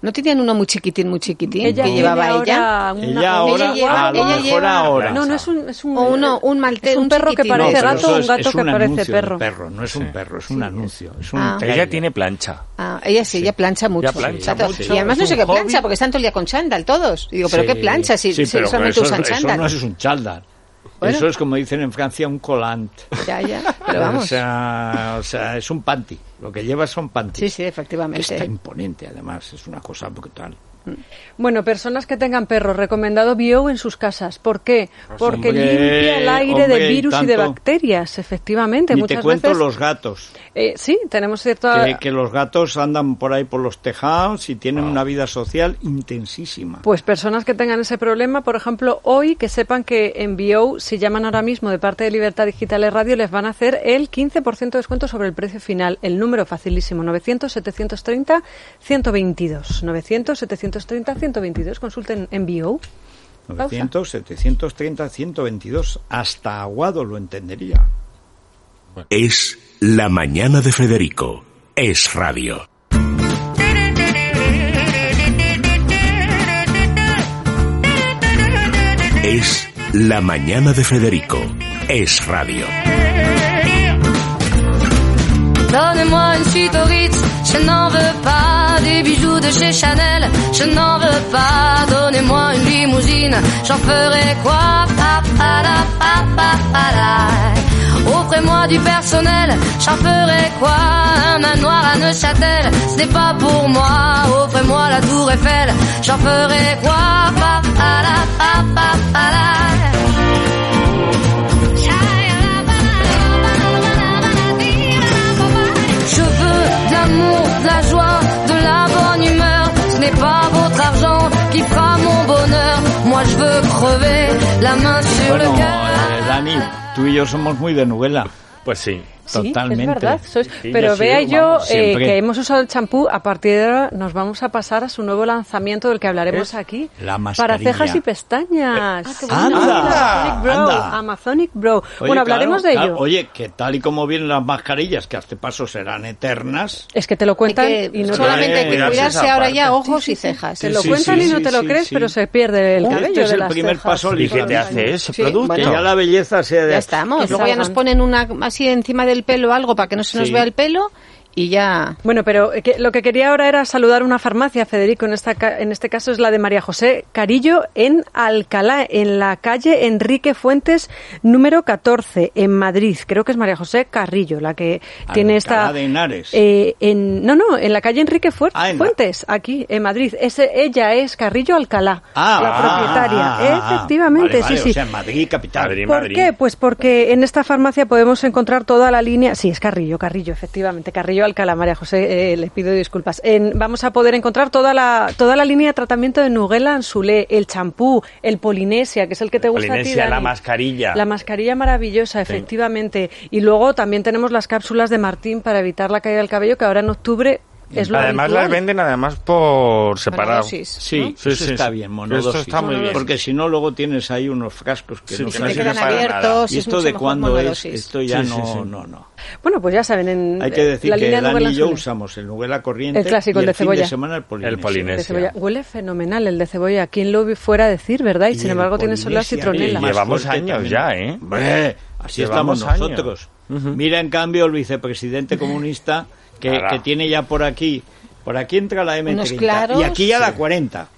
Speaker 5: ¿No tenían uno muy chiquitín, muy chiquitín
Speaker 7: Ella
Speaker 5: que
Speaker 7: tiene
Speaker 5: llevaba
Speaker 7: ahora
Speaker 5: ella?
Speaker 7: una-
Speaker 4: Ella ahora,
Speaker 5: ella lleva-
Speaker 4: a lo
Speaker 5: ella
Speaker 4: mejor
Speaker 5: lleva-
Speaker 4: ahora.
Speaker 7: No, no es un, es un,
Speaker 5: O uno, un malte,
Speaker 7: es un perro que
Speaker 5: chiquitín.
Speaker 7: parece
Speaker 4: pero
Speaker 7: gato,
Speaker 4: eso
Speaker 7: un
Speaker 4: es-
Speaker 7: gato
Speaker 4: es
Speaker 7: que
Speaker 4: un
Speaker 7: parece
Speaker 4: anuncio
Speaker 7: perro.
Speaker 4: de perro. No es un perro, es un anuncio. Es un
Speaker 5: Ah.
Speaker 6: Ella
Speaker 4: trailer.
Speaker 6: tiene plancha.
Speaker 5: Ah, ella sí, ella plancha mucho.
Speaker 6: Ella plancha
Speaker 5: Exacto.
Speaker 6: mucho.
Speaker 5: Y además no
Speaker 4: Es
Speaker 5: sé
Speaker 4: un
Speaker 5: qué
Speaker 4: hobby.
Speaker 5: plancha, porque están todo el día con chándal todos. Y digo, ¿pero
Speaker 4: Sí.
Speaker 5: qué plancha? Si,
Speaker 4: Sí,
Speaker 5: si
Speaker 4: pero
Speaker 5: solamente
Speaker 4: eso,
Speaker 5: usan
Speaker 4: eso
Speaker 5: chándal.
Speaker 4: no es un chándal.
Speaker 5: Bueno.
Speaker 4: Eso es como dicen en Francia, un colant.
Speaker 5: Ya, ya, pero vamos.
Speaker 4: O sea, o sea, es un panty. Lo que lleva son panties.
Speaker 5: Sí, sí, efectivamente.
Speaker 4: Está imponente, además. Es una cosa brutal.
Speaker 7: Bueno, personas que tengan perros, recomendado Bio en sus casas. ¿Por qué? Porque
Speaker 4: Hombre,
Speaker 7: limpia el aire
Speaker 4: hombre,
Speaker 7: de
Speaker 4: y
Speaker 7: virus y de
Speaker 4: tanto.
Speaker 7: bacterias, efectivamente.
Speaker 4: Ni
Speaker 7: Muchas
Speaker 4: te cuento
Speaker 7: veces,
Speaker 4: los gatos.
Speaker 7: eh, sí, tenemos cierta...
Speaker 4: Que, que los gatos andan por ahí por los tejados y tienen una vida social intensísima.
Speaker 7: Pues personas que tengan ese problema, por ejemplo, hoy que sepan que en Bio, si llaman ahora mismo de parte de Libertad Digital Radio, les van a hacer el quince por ciento de descuento sobre el precio final. El número facilísimo, novecientos setecientos treinta ciento veintidós. novecientos setecientos treinta ciento veintidós. Consulten en Bio.
Speaker 4: novecientos, setecientos treinta, ciento veintidós. Hasta Aguado lo entendería.
Speaker 2: Es La Mañana de Federico. Es radio. Es La Mañana de Federico. Es radio.
Speaker 1: Donnez-moi une suite au Ritz, je n'en veux pas. Des bijoux de chez Chanel, je n'en veux pas. Donnez-moi une limousine, j'en ferai quoi? Pa, pa, la, pa, pa, pa, la. Offrez-moi du personnel, j'en ferai quoi? Un manoir à Neuchâtel, ce n'est pas pour moi. Offrez-moi la tour Eiffel, j'en ferai quoi? Pa, pa, la, pa, pa, pa, la. Je veux de l'amour, de la joie, de la bonne humeur. Ce n'est pas votre argent qui fera mon bonheur. Moi je veux crever la main sur
Speaker 4: Bueno,
Speaker 1: le cœur.
Speaker 4: eh, Dani, tú y yo somos muy de novela.
Speaker 6: Pues sí.
Speaker 7: Sí,
Speaker 4: Totalmente.
Speaker 7: es verdad. Sois-
Speaker 4: Sí,
Speaker 7: pero
Speaker 4: sí,
Speaker 7: vea yo
Speaker 4: vamos,
Speaker 7: eh,
Speaker 4: siempre.
Speaker 7: que hemos usado el champú. A partir de ahora nos vamos a pasar a su nuevo lanzamiento del que hablaremos
Speaker 4: Es
Speaker 7: aquí.
Speaker 4: la
Speaker 7: Para
Speaker 4: mascarilla.
Speaker 7: cejas y pestañas.
Speaker 4: qué bueno. ¡Anda!
Speaker 7: Amazonic Brow.
Speaker 4: ¡Anda!
Speaker 7: Amazonic Brow.
Speaker 4: Oye,
Speaker 7: Bueno, hablaremos
Speaker 4: claro,
Speaker 7: de ello.
Speaker 4: claro, oye, que tal y como vienen las mascarillas, que a este paso serán eternas.
Speaker 7: Es que te lo
Speaker 5: Hay
Speaker 7: cuentan
Speaker 5: que-
Speaker 7: y no te
Speaker 5: solamente hay que
Speaker 6: cuidarse
Speaker 5: cuidarse
Speaker 6: esa
Speaker 5: ahora ya
Speaker 6: parte.
Speaker 5: ojos y cejas.
Speaker 7: Te
Speaker 4: Sí,
Speaker 7: lo
Speaker 4: sí,
Speaker 7: cuentan
Speaker 4: sí,
Speaker 7: y no
Speaker 4: sí,
Speaker 7: te lo
Speaker 4: sí,
Speaker 7: crees,
Speaker 4: sí.
Speaker 7: pero se pierde el
Speaker 4: Este
Speaker 7: cabello
Speaker 4: es
Speaker 7: de
Speaker 4: el
Speaker 7: las
Speaker 4: primer
Speaker 7: cejas.
Speaker 4: paso
Speaker 6: ¿Y qué te
Speaker 4: olímpico.
Speaker 6: hace ese
Speaker 5: Sí,
Speaker 6: producto?
Speaker 4: Que ya la belleza sea de...
Speaker 5: Ya estamos.
Speaker 7: Que
Speaker 5: Luego ya nos
Speaker 7: salgan.
Speaker 5: ponen una así encima del pelo algo para que no se nos
Speaker 4: Sí.
Speaker 5: vea el pelo y ya.
Speaker 7: Bueno, pero eh, que- lo que quería ahora era saludar una farmacia, Federico, en, esta, ca- en este caso es la de María José Carillo en Alcalá, en la calle Enrique Fuentes número catorce, en Madrid. Creo que es María José Carrillo la que tiene esta...
Speaker 4: Alcalá de Henares.
Speaker 7: Eh, en, no, no, en la calle Enrique Fuer-
Speaker 4: Ah, en la-
Speaker 7: Fuentes, aquí, en Madrid. Ese, ella es Carrillo Alcalá,
Speaker 4: Ah,
Speaker 7: la
Speaker 4: ah,
Speaker 7: propietaria.
Speaker 4: ah, ah, ah.
Speaker 7: Efectivamente,
Speaker 4: Vale, vale,
Speaker 7: sí, sí.
Speaker 4: O sea, en Madrid, capital.
Speaker 6: Madrid.
Speaker 7: ¿Por qué? Pues porque en esta farmacia podemos encontrar toda la línea. Sí, es Carrillo, Carrillo, efectivamente. Carrillo Alcalá, María José, eh, le pido disculpas. En- vamos a poder encontrar toda la toda la línea de tratamiento de Nugela Anzulé, el champú, el Polinesia, que es el que te gusta a ti,
Speaker 6: Polinesia, la
Speaker 7: Dani.
Speaker 6: mascarilla.
Speaker 7: La mascarilla maravillosa, efectivamente. Y luego también tenemos las cápsulas de Martín para evitar la caída del cabello, que ahora en octubre es lo
Speaker 6: Además
Speaker 7: habitual.
Speaker 6: las venden además por separado.
Speaker 5: Monodosis,
Speaker 4: Sí,
Speaker 5: ¿no?
Speaker 6: Sí,
Speaker 4: eso
Speaker 6: sí,
Speaker 4: está
Speaker 6: sí.
Speaker 4: bien,
Speaker 6: Esto
Speaker 4: monodosis.
Speaker 6: está muy bien.
Speaker 4: Porque si no, luego tienes ahí unos frascos que
Speaker 6: Sí,
Speaker 4: no
Speaker 6: que
Speaker 5: Se
Speaker 6: no
Speaker 5: te
Speaker 6: sirve
Speaker 5: quedan
Speaker 6: para
Speaker 5: abiertos.
Speaker 6: nada.
Speaker 4: ¿Y
Speaker 5: es
Speaker 4: esto
Speaker 5: mucho
Speaker 4: de
Speaker 5: mejor
Speaker 4: cuándo es?
Speaker 5: monodosis.
Speaker 4: Esto ya
Speaker 6: Sí, sí,
Speaker 4: no,
Speaker 6: sí.
Speaker 4: no, no.
Speaker 7: Bueno, pues ya saben, en
Speaker 4: Hay que decir
Speaker 7: la
Speaker 4: que
Speaker 7: línea
Speaker 4: Dani
Speaker 7: Nugela
Speaker 4: y yo
Speaker 7: Anzulé.
Speaker 4: usamos el Nugela corriente
Speaker 7: El clásico,
Speaker 4: y
Speaker 7: el de
Speaker 4: fin
Speaker 7: cebolla.
Speaker 4: de semana el polinesia.
Speaker 6: El polinesia.
Speaker 7: De cebolla. Huele fenomenal el de cebolla. ¿Quién lo fuera a decir, verdad? Y,
Speaker 4: Y
Speaker 7: sin
Speaker 4: el
Speaker 7: embargo tiene solo la
Speaker 4: Polinesia,
Speaker 7: citronela.
Speaker 4: y más
Speaker 6: Llevamos
Speaker 4: fuerte
Speaker 6: años
Speaker 4: también.
Speaker 6: ya, ¿eh?
Speaker 4: Hombre, así
Speaker 6: Llevamos
Speaker 4: estamos
Speaker 6: años.
Speaker 4: nosotros.
Speaker 6: Ujú.
Speaker 4: Mira, en cambio, el vicepresidente comunista que,
Speaker 6: Nada.
Speaker 4: que tiene ya por aquí, por aquí entra la M treinta
Speaker 5: Unos claros.
Speaker 4: y aquí ya la cuarenta.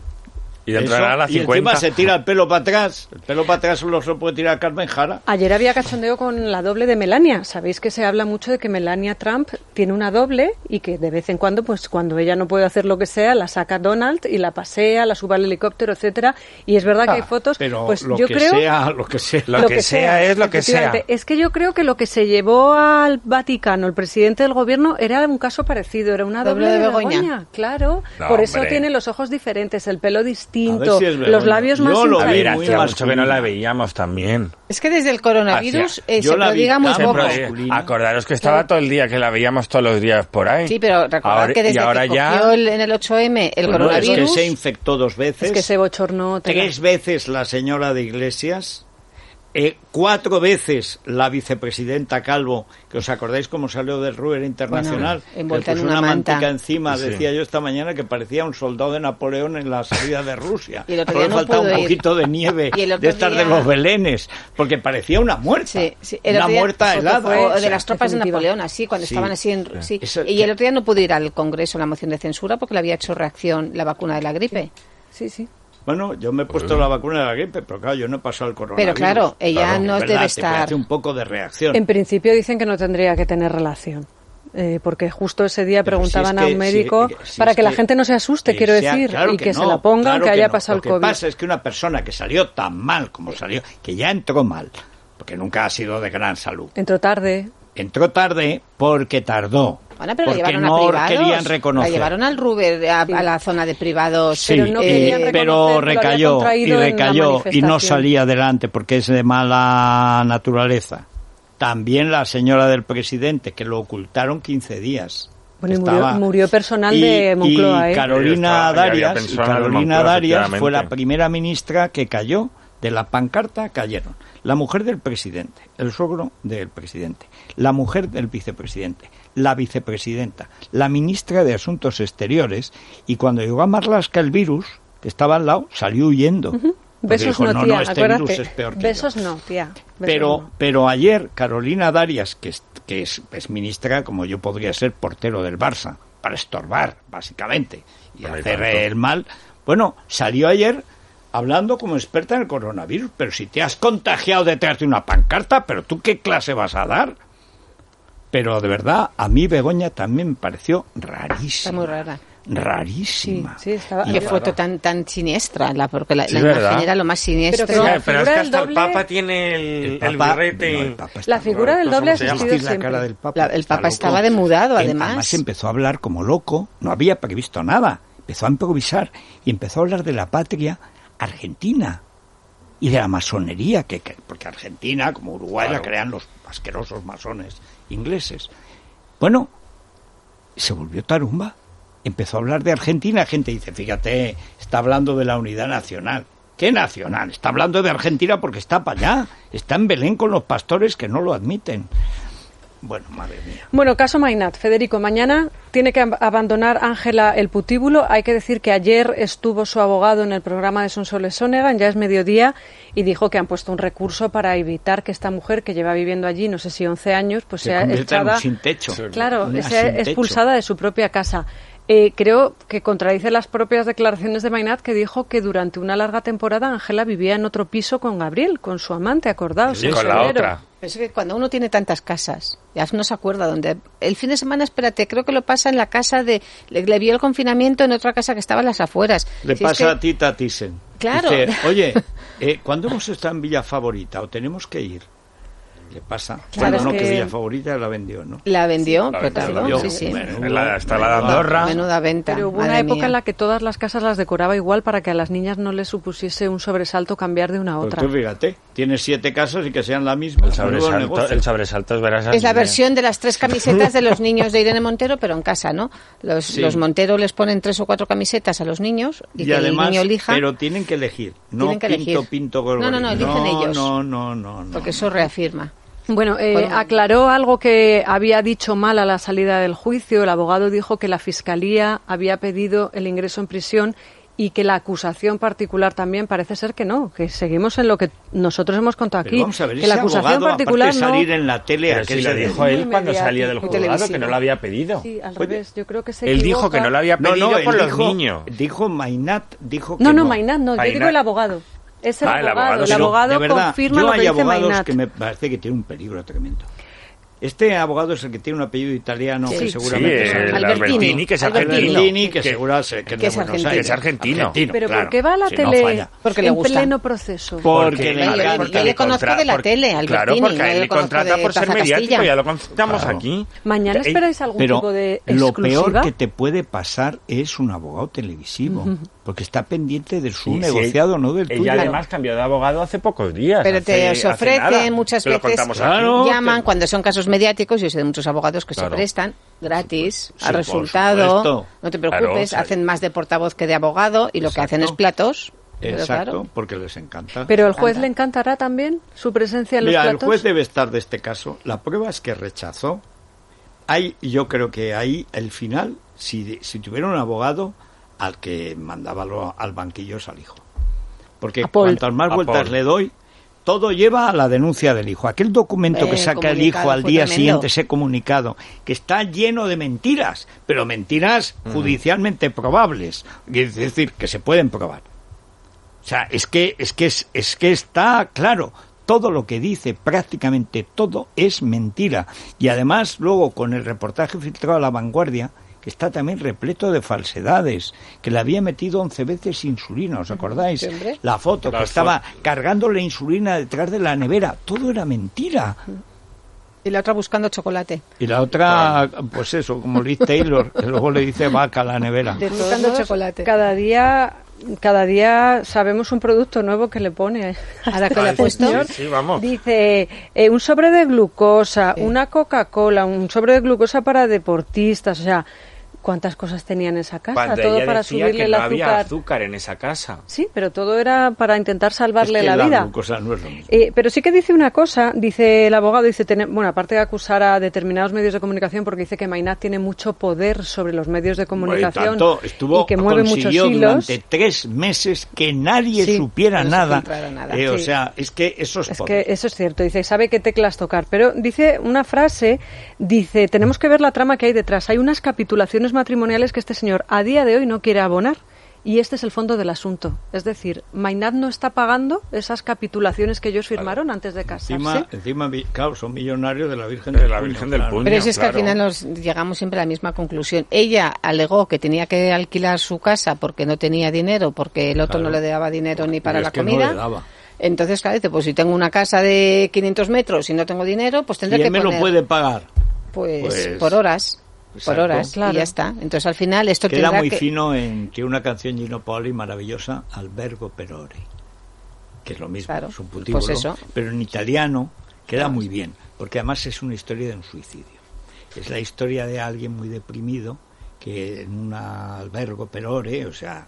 Speaker 6: Y dentro de
Speaker 4: Eso,
Speaker 6: nada la
Speaker 4: y
Speaker 6: cincuenta.
Speaker 4: encima se tira el pelo para atrás. El pelo para atrás solo se lo puede tirar Carmen Jara.
Speaker 7: Ayer había cachondeo con la doble de Melania. Sabéis que se habla mucho de que Melania Trump tiene una doble y que de vez en cuando, pues cuando ella no puede hacer lo que sea, la saca Donald y la pasea, la sube al helicóptero, etcétera. Y es verdad que hay fotos.
Speaker 4: Pero
Speaker 7: pues
Speaker 4: lo
Speaker 7: yo
Speaker 4: que
Speaker 7: creo
Speaker 4: sea, lo que sea.
Speaker 6: Lo que sea es lo que sea.
Speaker 7: efectivamente. Es que yo creo que lo que se llevó al Vaticano el presidente del gobierno era un caso parecido, era una doble,
Speaker 5: Doble de
Speaker 7: de
Speaker 5: Begoña.
Speaker 7: Begoña, claro.
Speaker 6: No,
Speaker 7: Por eso
Speaker 6: hombre.
Speaker 7: tiene los ojos diferentes, el pelo
Speaker 4: A ver
Speaker 7: distinto,
Speaker 4: si es Begoña.
Speaker 7: los labios
Speaker 4: Yo
Speaker 7: más
Speaker 4: lo
Speaker 6: A
Speaker 4: vi
Speaker 6: ver,
Speaker 4: muy
Speaker 6: hacía mucho que no la
Speaker 4: masculina.
Speaker 6: veíamos también.
Speaker 5: Es que desde el coronavirus
Speaker 6: Hacia-
Speaker 5: eh,
Speaker 4: yo
Speaker 5: se
Speaker 4: la vi
Speaker 5: prodiga muy
Speaker 4: tan
Speaker 5: poco.
Speaker 6: Siempre,
Speaker 4: masculina.
Speaker 6: acordaros que estaba todo el día, que la veíamos todos los días por ahí.
Speaker 5: Sí, pero recordad
Speaker 6: Ahora-
Speaker 5: que desde
Speaker 6: y ahora
Speaker 5: que
Speaker 6: ya...
Speaker 5: cogió el- en el ocho eme el
Speaker 4: Bueno, es
Speaker 5: coronavirus.
Speaker 4: que se infectó dos veces.
Speaker 7: Es que se bochornó. tela.
Speaker 4: Tres veces la señora de Iglesias. Eh, cuatro veces la vicepresidenta Calvo, que os acordáis cómo salió del Ruber Internacional,
Speaker 5: bueno, envuelta
Speaker 4: le
Speaker 5: en
Speaker 4: puso
Speaker 5: una,
Speaker 4: una
Speaker 5: manta
Speaker 4: mantica encima,
Speaker 6: Sí.
Speaker 4: decía yo esta mañana que parecía un soldado de Napoleón en la salida de Rusia.
Speaker 5: Y el otro
Speaker 4: Solo
Speaker 5: día no
Speaker 4: faltaba
Speaker 5: pudo
Speaker 4: un
Speaker 5: ir.
Speaker 4: poquito de nieve
Speaker 5: Y el otro
Speaker 4: de estas
Speaker 5: día-
Speaker 4: de los belenes, porque parecía una muerta,
Speaker 5: Sí, sí. El
Speaker 4: una
Speaker 5: otro día
Speaker 4: muerta
Speaker 5: foto
Speaker 4: helada.
Speaker 5: fue
Speaker 4: o
Speaker 5: de
Speaker 4: sea,
Speaker 5: las tropas de
Speaker 7: definitiva.
Speaker 5: Napoleón, así, cuando
Speaker 4: Sí.
Speaker 5: estaban así en... Sí.
Speaker 4: Eso-
Speaker 5: Y el otro día no pudo ir al Congreso la moción de censura porque le había hecho reacción la vacuna de la gripe.
Speaker 7: Sí, sí.
Speaker 4: Bueno, yo me he puesto la vacuna de la gripe, pero claro, yo no he pasado el coronavirus.
Speaker 5: Pero claro, ella
Speaker 4: Claro,
Speaker 5: no
Speaker 4: es
Speaker 5: debe
Speaker 4: verdad, te
Speaker 5: estar...
Speaker 4: hace un poco de reacción.
Speaker 7: En principio dicen que no tendría que tener relación. Eh, porque justo ese día
Speaker 4: Pero si
Speaker 7: preguntaban
Speaker 4: es
Speaker 7: a
Speaker 4: que-
Speaker 7: un médico
Speaker 4: si- si
Speaker 7: para
Speaker 4: es
Speaker 7: que, la
Speaker 4: que-
Speaker 7: gente no se asuste,
Speaker 4: que
Speaker 7: quiero
Speaker 4: sea-
Speaker 7: decir,
Speaker 4: claro
Speaker 7: y que, se
Speaker 4: no,
Speaker 7: la pongan,
Speaker 4: claro
Speaker 7: que haya
Speaker 4: no.
Speaker 7: pasado
Speaker 4: Lo
Speaker 7: el
Speaker 4: que
Speaker 7: COVID.
Speaker 4: pasa es que una persona que salió tan mal como salió, que ya entró mal, porque nunca ha sido de gran salud,
Speaker 7: Entró tarde.
Speaker 4: entró tarde porque tardó.
Speaker 5: Bueno, pero la
Speaker 4: porque
Speaker 5: llevaron
Speaker 4: no
Speaker 5: a privados.
Speaker 4: querían reconocer.
Speaker 5: La llevaron al Ruber, a,
Speaker 7: Sí.
Speaker 5: a la zona de privados.
Speaker 4: Sí,
Speaker 7: Pero no
Speaker 4: eh,
Speaker 7: querían reconocer
Speaker 4: pero
Speaker 7: que lo había
Speaker 4: recayó y
Speaker 7: contraído en la
Speaker 4: recayó y no
Speaker 7: manifestación.
Speaker 4: salía adelante porque es de mala naturaleza. También la señora del presidente, que lo ocultaron quince días.
Speaker 7: Bueno, y
Speaker 4: Estaba-
Speaker 7: murió, murió personal
Speaker 4: y,
Speaker 7: de Moncloa,
Speaker 4: y
Speaker 7: ¿eh?
Speaker 4: Carolina
Speaker 6: Estaba- y había
Speaker 4: Darias, y
Speaker 6: personal de
Speaker 4: Carolina
Speaker 6: Moncloa,
Speaker 4: Darias fue la
Speaker 6: efectivamente.
Speaker 4: primera ministra que cayó. De la pancarta cayeron la mujer del presidente, el suegro del presidente, la mujer del vicepresidente, la vicepresidenta, la ministra de Asuntos Exteriores, y cuando llegó a Marlaska el virus, que estaba al lado, salió huyendo. Porque
Speaker 7: Besos
Speaker 4: dijo,
Speaker 7: no,
Speaker 4: no,
Speaker 7: tía,
Speaker 4: no, este
Speaker 7: acuérdate.
Speaker 4: virus es peor que
Speaker 7: Besos
Speaker 4: yo".
Speaker 7: no, tía. Besos
Speaker 4: Pero,
Speaker 7: no.
Speaker 4: pero ayer Carolina Darias, que, es, que es, es ministra, como yo podría ser portero del Barça, para estorbar, básicamente, y
Speaker 6: Bueno, y
Speaker 4: hacer
Speaker 6: tanto.
Speaker 4: el mal, bueno, salió ayer hablando como experta en el coronavirus, pero si te has contagiado detrás de una pancarta, pero tú qué clase vas a dar. Pero de verdad, a mí Begoña también me pareció rarísima.
Speaker 5: Está muy rara.
Speaker 4: Rarísima.
Speaker 7: Sí, sí, estaba-
Speaker 5: Y
Speaker 7: Y
Speaker 5: qué
Speaker 7: claro.
Speaker 5: foto tan tan siniestra, la, porque la,
Speaker 6: Sí,
Speaker 5: la
Speaker 6: ¿verdad?
Speaker 5: imagen era lo más siniestro.
Speaker 7: Pero que
Speaker 6: Sí,
Speaker 7: la
Speaker 6: pero es
Speaker 7: figura
Speaker 6: que
Speaker 7: del
Speaker 6: hasta el
Speaker 7: doble-
Speaker 6: Papa tiene el, el
Speaker 4: Papa-
Speaker 6: birrete.
Speaker 4: no,
Speaker 6: y-
Speaker 4: el Papa está
Speaker 7: La figura del
Speaker 6: ¿Cómo
Speaker 7: doble
Speaker 6: se
Speaker 7: ha
Speaker 6: llama?
Speaker 7: existido
Speaker 4: ¿Visteis la
Speaker 7: siempre.
Speaker 4: cara del Papa?
Speaker 5: La- el
Speaker 4: Está
Speaker 5: Papa
Speaker 4: loco.
Speaker 5: estaba demudado,
Speaker 4: Em-
Speaker 5: además.
Speaker 4: Además empezó a hablar como loco, no había previsto nada. Empezó a improvisar y empezó a hablar de la patria argentina y de la masonería, que, que- porque Argentina, como Uruguay, la
Speaker 6: Claro.
Speaker 4: crean los asquerosos masones ingleses. Bueno, se volvió tarumba. Empezó a hablar de Argentina. La gente dice, fíjate, está hablando de la unidad nacional. ¿Qué nacional? Está hablando de Argentina porque está para allá. Está en Belén con los pastores que no lo admiten. Bueno, madre mía.
Speaker 7: Bueno, caso Mainat. Federico, mañana tiene que ab- abandonar Ángela el putíbulo. Hay que decir que ayer estuvo su abogado en el programa de Sonsoles Sonegan, ya es mediodía, y dijo que han puesto un recurso para evitar que esta mujer, que lleva viviendo allí, no sé si once años, pues
Speaker 4: Se
Speaker 7: sea
Speaker 4: convierte en un
Speaker 7: echada,
Speaker 4: sin techo.
Speaker 7: claro,
Speaker 4: Una
Speaker 7: sea
Speaker 4: sin techo.
Speaker 7: expulsada de su propia casa. Eh, creo que contradice las propias declaraciones de Mainat, que dijo que durante una larga temporada Ángela vivía en otro piso con Gabriel, con su amante, acordaos.
Speaker 6: Sí,
Speaker 7: el
Speaker 6: con la
Speaker 7: solero.
Speaker 6: otra.
Speaker 5: Pero es que cuando uno tiene tantas casas, ya no se acuerda dónde. El fin de semana, espérate, creo que lo pasa en la casa de. Le, le vio el confinamiento en otra casa que estaba en las afueras.
Speaker 4: Le
Speaker 5: Si es
Speaker 4: pasa
Speaker 5: que-
Speaker 4: a Tita Thyssen.
Speaker 5: Claro.
Speaker 4: Dice, oye, eh, ¿cuándo hemos estado en Villa Favorita o tenemos que ir? Le pasa.
Speaker 7: Claro,
Speaker 4: bueno,
Speaker 7: es
Speaker 4: no, que...
Speaker 7: que-
Speaker 4: Villa Favorita la vendió, ¿no?
Speaker 5: La vendió,
Speaker 6: La
Speaker 5: pero
Speaker 6: vendió,
Speaker 5: claro,
Speaker 6: la vendió.
Speaker 5: sí, sí.
Speaker 4: Bueno,
Speaker 6: En la- está la de Andorra.
Speaker 5: Menuda venta.
Speaker 7: Pero hubo
Speaker 5: madre
Speaker 7: una época
Speaker 5: mía.
Speaker 7: en la que todas las casas las decoraba igual para que a las niñas no les supusiese un sobresalto cambiar de una a
Speaker 4: Pues
Speaker 7: otra.
Speaker 4: tú fíjate, tienes siete casas y que sean la misma.
Speaker 6: El
Speaker 4: menudo
Speaker 6: sobresalto,
Speaker 4: negocio.
Speaker 6: el sobresalto es verás
Speaker 5: Es la
Speaker 6: así, ¿eh?
Speaker 5: versión de las tres camisetas de los niños de Irene Montero, pero en casa, ¿no? Los,
Speaker 4: Sí.
Speaker 5: los Montero les ponen tres o cuatro camisetas a los niños y,
Speaker 4: Y
Speaker 5: que
Speaker 4: además,
Speaker 5: el niño elija,
Speaker 4: pero tienen que elegir. No
Speaker 5: Tienen que
Speaker 4: pinto,
Speaker 5: elegir.
Speaker 4: pinto,
Speaker 5: No, no, no,
Speaker 4: Gorgori.
Speaker 5: eligen
Speaker 4: no,
Speaker 5: ellos.
Speaker 4: No, no, no, no.
Speaker 5: porque eso reafirma.
Speaker 7: Bueno, eh,
Speaker 5: Bueno.
Speaker 7: aclaró algo que había dicho mal a la salida del juicio. El abogado dijo que la Fiscalía había pedido el ingreso en prisión y que la acusación particular también parece ser que no, que seguimos en lo que nosotros hemos contado
Speaker 4: Pero
Speaker 7: aquí.
Speaker 4: vamos a ver,
Speaker 7: que
Speaker 4: ese
Speaker 7: la acusación
Speaker 4: abogado,
Speaker 7: particular
Speaker 4: aparte de
Speaker 7: no...
Speaker 4: salir en la tele,
Speaker 6: Pero
Speaker 4: ¿a qué
Speaker 6: si
Speaker 4: se
Speaker 6: lo
Speaker 4: dedica?
Speaker 6: dijo él
Speaker 7: Muy
Speaker 6: cuando salía del
Speaker 7: mediático.
Speaker 6: juzgado, que
Speaker 5: Televisivo.
Speaker 6: no lo había pedido.
Speaker 7: Sí, al
Speaker 4: Oye,
Speaker 7: revés, yo creo que se
Speaker 6: Él dijo
Speaker 7: equivoca.
Speaker 6: que no lo había
Speaker 4: No,
Speaker 6: pedido
Speaker 4: no, él
Speaker 6: por los
Speaker 4: dijo,
Speaker 6: niños.
Speaker 4: dijo Mainat, dijo que
Speaker 7: No, no,
Speaker 4: no.
Speaker 7: Mainat, no, yo
Speaker 6: Mainat.
Speaker 7: digo el abogado. Es el
Speaker 6: Ah, el
Speaker 7: abogado.
Speaker 6: abogado,
Speaker 7: El
Speaker 6: sí.
Speaker 7: abogado
Speaker 4: de verdad,
Speaker 7: confirma
Speaker 4: yo
Speaker 7: lo que
Speaker 4: hay
Speaker 7: dice
Speaker 4: abogados
Speaker 7: Mainat.
Speaker 4: que me parece que tiene un peligro tremendo. Este abogado es el que tiene un apellido italiano
Speaker 5: Sí.
Speaker 4: que
Speaker 5: Sí,
Speaker 4: seguramente
Speaker 6: el
Speaker 4: es
Speaker 5: Albertini.
Speaker 6: Albertini, que es argentino.
Speaker 4: Albertini, que seguro se- que es
Speaker 5: Que
Speaker 4: de
Speaker 5: es
Speaker 4: Buenos
Speaker 5: argentino.
Speaker 4: Aires.
Speaker 6: Que es argentino.
Speaker 7: Pero
Speaker 4: claro,
Speaker 7: ¿por qué va a la
Speaker 4: si no
Speaker 7: tele
Speaker 4: falla.
Speaker 5: Porque le
Speaker 7: en
Speaker 5: gusta.
Speaker 7: pleno proceso?
Speaker 4: Porque le
Speaker 5: yo- yo-
Speaker 4: encanta.
Speaker 5: yo le conozco de la tele,
Speaker 6: Claro,
Speaker 5: Albertini,
Speaker 6: porque
Speaker 5: no
Speaker 6: a él
Speaker 5: le
Speaker 6: le
Speaker 5: conozco
Speaker 6: contrata
Speaker 5: de
Speaker 6: por ser
Speaker 5: Plaza
Speaker 6: mediático,
Speaker 5: Castilla.
Speaker 6: ya lo contamos
Speaker 4: Claro.
Speaker 6: aquí.
Speaker 7: ¿Mañana
Speaker 6: Eh,
Speaker 7: esperáis algún
Speaker 4: Pero
Speaker 7: tipo de
Speaker 4: lo
Speaker 7: exclusiva?
Speaker 4: peor que te puede pasar es un abogado televisivo, porque está pendiente de su
Speaker 6: Sí, sí,
Speaker 4: negociado, no del tuyo.
Speaker 6: Ella además cambió de abogado hace pocos días.
Speaker 5: Pero te
Speaker 6: hace-
Speaker 5: se
Speaker 6: hace nada.
Speaker 5: ofrecen muchas
Speaker 6: Te lo
Speaker 5: veces,
Speaker 6: contamos aquí.
Speaker 4: Claro.
Speaker 5: llaman
Speaker 4: que-
Speaker 5: cuando son casos mediáticos, yo sé de muchos abogados que
Speaker 6: Claro.
Speaker 5: se prestan gratis
Speaker 4: Sí,
Speaker 5: a
Speaker 4: por
Speaker 5: resultado,
Speaker 4: supuesto.
Speaker 5: no te
Speaker 6: Claro,
Speaker 5: preocupes,
Speaker 6: claro.
Speaker 5: hacen más de portavoz que de abogado y lo que hacen es
Speaker 4: Exacto.
Speaker 5: platos
Speaker 4: Exacto,
Speaker 5: claro.
Speaker 4: porque les encanta.
Speaker 7: Pero al juez
Speaker 5: Encanta.
Speaker 7: le encantará también su presencia en
Speaker 4: Mira,
Speaker 7: los
Speaker 4: el
Speaker 7: platos.
Speaker 4: juez debe estar de este caso. La prueba es que rechazó. Hay, yo creo que ahí el final, si, si tuviera un abogado, al que mandaba lo, al banquillo es al hijo. Porque
Speaker 7: A Paul.
Speaker 4: cuantas más
Speaker 6: A
Speaker 4: vueltas
Speaker 6: Paul.
Speaker 4: le doy, todo lleva a la denuncia del hijo. Aquel documento
Speaker 5: Eh,
Speaker 4: que saca el
Speaker 5: comunicado
Speaker 4: hijo al
Speaker 5: fue
Speaker 4: día
Speaker 5: tremendo.
Speaker 4: siguiente, ese comunicado, que está lleno de mentiras, pero mentiras judicialmente probables. Es decir, que se pueden probar. O sea, es que, es que, es, es que está claro. Todo lo que dice, prácticamente todo, es mentira. Y además, luego, con el reportaje filtrado a La Vanguardia, que está también repleto de falsedades, que le había metido once veces insulina, ¿os acordáis?
Speaker 5: Sí, hombre.
Speaker 4: La foto, que
Speaker 6: Las
Speaker 4: estaba
Speaker 6: fotos.
Speaker 4: cargando la insulina detrás de la nevera. Todo era mentira.
Speaker 5: Y la otra buscando chocolate.
Speaker 4: Y la otra, pues eso, como Liz Taylor, que luego le dice vaca a la nevera.
Speaker 5: De
Speaker 7: Buscando
Speaker 5: todos, chocolate.
Speaker 7: Cada día, cada día sabemos un producto nuevo que le pone.
Speaker 5: Ahora que le ha
Speaker 7: Este
Speaker 5: puesto.
Speaker 7: señor.
Speaker 6: Sí, sí, vamos.
Speaker 7: Dice, eh, un sobre de glucosa,
Speaker 5: Sí.
Speaker 7: una Coca-Cola, un sobre de glucosa para deportistas, o sea, ¿cuántas cosas tenía en esa casa?
Speaker 6: Cuando
Speaker 7: Todo
Speaker 6: ella
Speaker 7: para
Speaker 6: decía
Speaker 7: subirle
Speaker 6: que
Speaker 7: el
Speaker 6: no
Speaker 7: azúcar.
Speaker 6: había azúcar en esa casa.
Speaker 7: Sí, pero todo era para intentar salvarle
Speaker 4: Es que
Speaker 7: la vida.
Speaker 4: glucosa no es lo mismo.
Speaker 7: Eh, pero sí que dice una cosa, dice el abogado, dice, tener- bueno, aparte de acusar a determinados medios de comunicación, porque dice que Mainat tiene mucho poder sobre los medios de comunicación
Speaker 4: Tanto, estuvo,
Speaker 7: y que mueve muchos
Speaker 4: consiguió
Speaker 7: hilos.
Speaker 4: durante tres meses que nadie
Speaker 7: Sí,
Speaker 4: supiera
Speaker 5: que no se
Speaker 4: nada.
Speaker 5: filtrara nada.
Speaker 4: Eh, O
Speaker 7: Sí.
Speaker 4: sea, es que eso es,
Speaker 7: Es
Speaker 4: poder.
Speaker 7: que eso es cierto, dice, sabe qué teclas tocar, pero dice una frase, dice, tenemos que ver la trama que hay detrás. Hay unas capitulaciones matrimoniales que este señor a día de hoy no quiere abonar. Y este es el fondo del asunto. Es decir, Mainat no está pagando esas capitulaciones que ellos firmaron antes de casarse.
Speaker 4: Encima, encima, vi- claro, son millonarios de la Virgen
Speaker 6: De
Speaker 4: del
Speaker 6: la
Speaker 4: Puño,
Speaker 6: Virgen del
Speaker 4: claro.
Speaker 6: Puño.
Speaker 5: Pero eso es que al
Speaker 6: claro.
Speaker 5: final nos llegamos siempre a la misma conclusión. Ella alegó que tenía que alquilar su casa porque no tenía dinero, porque el otro
Speaker 4: Claro.
Speaker 5: no le daba dinero ni
Speaker 4: Y
Speaker 5: para
Speaker 4: es
Speaker 5: la
Speaker 4: que no
Speaker 5: comida.
Speaker 4: le daba.
Speaker 5: Entonces, claro, dice, pues si tengo una casa de quinientos metros y no tengo dinero, pues tendré
Speaker 4: ¿Quién
Speaker 5: que
Speaker 4: me
Speaker 5: poner,
Speaker 4: lo puede pagar?
Speaker 5: pues,
Speaker 4: Pues,
Speaker 5: por horas, por
Speaker 4: exacto.
Speaker 5: horas,
Speaker 7: Claro.
Speaker 5: y ya está. Entonces, al final, esto
Speaker 4: Queda
Speaker 5: tendrá
Speaker 4: muy
Speaker 5: que...
Speaker 4: fino en que una canción Gino Paoli maravillosa, Albergo per ore, que es lo mismo,
Speaker 5: Claro,
Speaker 4: es un putíbulo,
Speaker 5: pues eso.
Speaker 4: pero en italiano queda muy bien, porque además es una historia de un suicidio. Es la historia de alguien muy deprimido que en un albergo per ore, o sea,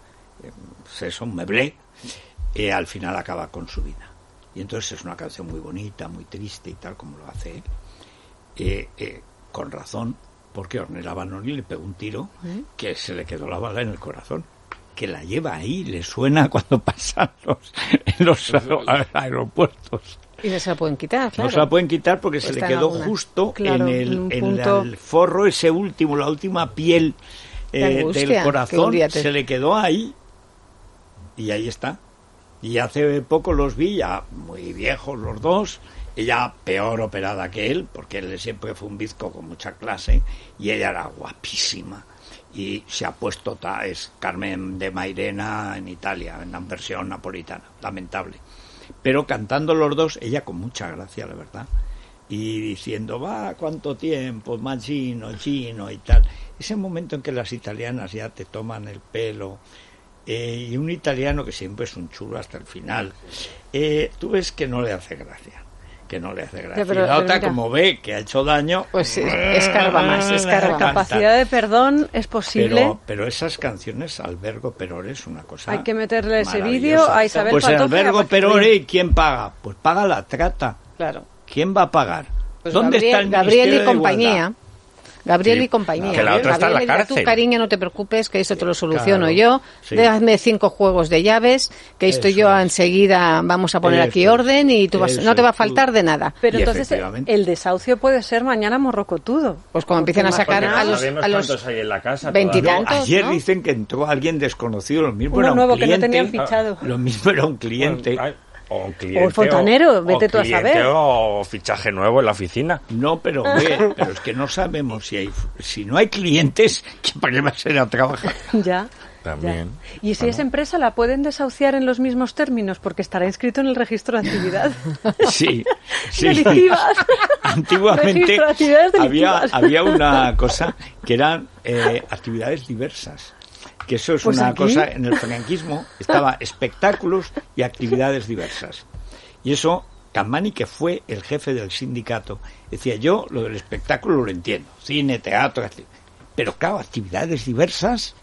Speaker 4: eh, es un meblé, eh, al final acaba con su vida. Y entonces es una canción muy bonita, muy triste y tal como lo hace él. Eh, eh, con razón, porque Ornella Vanoni le pegó un tiro que se le quedó la bala en el corazón, que la lleva ahí, le suena cuando pasan los, en los aer- aeropuertos.
Speaker 5: Y no se la pueden quitar, claro.
Speaker 4: No se la pueden quitar porque
Speaker 5: Pues
Speaker 4: se le
Speaker 5: está en
Speaker 4: quedó
Speaker 5: alguna.
Speaker 4: justo
Speaker 7: Claro,
Speaker 4: en el,
Speaker 7: en un
Speaker 4: en
Speaker 7: punto.
Speaker 4: el forro ese último, la última piel
Speaker 5: Qué
Speaker 4: eh,
Speaker 5: angustia,
Speaker 4: del
Speaker 5: que
Speaker 4: corazón,
Speaker 5: un día te-
Speaker 4: se le quedó ahí y ahí está. Y hace poco los vi, ya muy viejos los dos, ella peor operada que él, porque él siempre fue un bizco con mucha clase, y ella era guapísima. Y se ha puesto, ta, es Carmen de Mairena en Italia, en la versión napolitana, lamentable. Pero cantando los dos, ella con mucha gracia, la verdad. Y diciendo, va, ¿cuánto tiempo? Más Gino, Gino y tal. Ese momento en que las italianas ya te toman el pelo. Eh, y un italiano que siempre es un chulo hasta el final, eh, tú ves que no le hace gracia, que no le hace gracia.
Speaker 7: Ya, pero-
Speaker 4: y la
Speaker 7: pero
Speaker 4: otra,
Speaker 7: mira.
Speaker 4: como ve que ha hecho daño,
Speaker 5: Pues eh, escarba más, escarba.
Speaker 7: La capacidad de perdón es posible.
Speaker 4: pero, pero esas canciones, Albergo per ore, es una cosa
Speaker 7: Hay que meterle ese
Speaker 4: maravillosa.
Speaker 7: vídeo a Isabel
Speaker 4: Pues en
Speaker 7: Pantoja y a
Speaker 4: Albergo
Speaker 7: Paquito
Speaker 4: per
Speaker 7: Ruiz.
Speaker 4: ore, ¿y quién paga? Pues paga la trata.
Speaker 5: Claro.
Speaker 4: ¿Quién va a pagar?
Speaker 5: Pues
Speaker 4: ¿Dónde
Speaker 5: Gabriel,
Speaker 4: está el
Speaker 5: Gabriel
Speaker 4: Ministerio
Speaker 5: y
Speaker 4: de
Speaker 5: compañía.
Speaker 4: Igualdad?
Speaker 5: Gabriel
Speaker 6: Sí,
Speaker 5: y compañía.
Speaker 6: que la otra está en la
Speaker 5: Gabriel le dirá,
Speaker 6: cárcel.
Speaker 5: Tú, cariño, no te preocupes, que esto te lo soluciono
Speaker 4: Claro,
Speaker 5: yo.
Speaker 4: sí.
Speaker 5: Déjame cinco juegos de llaves, que esto
Speaker 4: Eso
Speaker 5: yo
Speaker 4: es.
Speaker 5: enseguida vamos a poner
Speaker 4: Eso
Speaker 5: aquí
Speaker 4: es.
Speaker 5: orden y tú vas,
Speaker 4: Eso
Speaker 5: no te va a
Speaker 4: es.
Speaker 5: faltar de nada.
Speaker 7: Pero
Speaker 4: Y
Speaker 7: entonces
Speaker 4: efectivamente.
Speaker 7: el desahucio puede ser mañana morrocotudo.
Speaker 5: Pues cuando
Speaker 7: Porque
Speaker 5: empiecen a sacar
Speaker 7: mañana-
Speaker 5: a los,
Speaker 6: sabemos
Speaker 5: a los
Speaker 6: cuántos hay en la casa
Speaker 5: veintitantos,
Speaker 6: todavía.
Speaker 4: Ayer
Speaker 5: ¿no?
Speaker 4: dicen que entró alguien desconocido, lo mismo
Speaker 7: Uno
Speaker 4: era un
Speaker 7: nuevo que no
Speaker 4: cliente.
Speaker 7: tenían fichado.
Speaker 4: Lo mismo era un cliente.
Speaker 6: Bueno, ay, o un cliente,
Speaker 7: O el fontanero, vete
Speaker 6: o
Speaker 7: tú a
Speaker 6: cliente
Speaker 7: saber.
Speaker 6: O fichaje nuevo en la oficina.
Speaker 4: No, pero ve, pero es que no sabemos si hay, si no hay clientes, ¿qué para qué va a ser a trabajar?
Speaker 7: Ya.
Speaker 6: También.
Speaker 7: ya. Y si es empresa, ¿la pueden desahuciar en los mismos términos? Porque estará inscrito en el registro de actividad.
Speaker 4: Sí, sí.
Speaker 7: Delictivas.
Speaker 4: Antiguamente
Speaker 7: Registro de actividades
Speaker 4: había,
Speaker 7: delictivas.
Speaker 4: había una cosa que eran eh, actividades diversas. Que eso es
Speaker 7: Pues
Speaker 4: una
Speaker 7: aquí.
Speaker 4: cosa, en el franquismo estaba espectáculos y actividades diversas. Y eso, Capmany, que fue el jefe del sindicato, decía, yo lo del espectáculo lo entiendo, cine, teatro, etcétera. Pero claro, actividades diversas,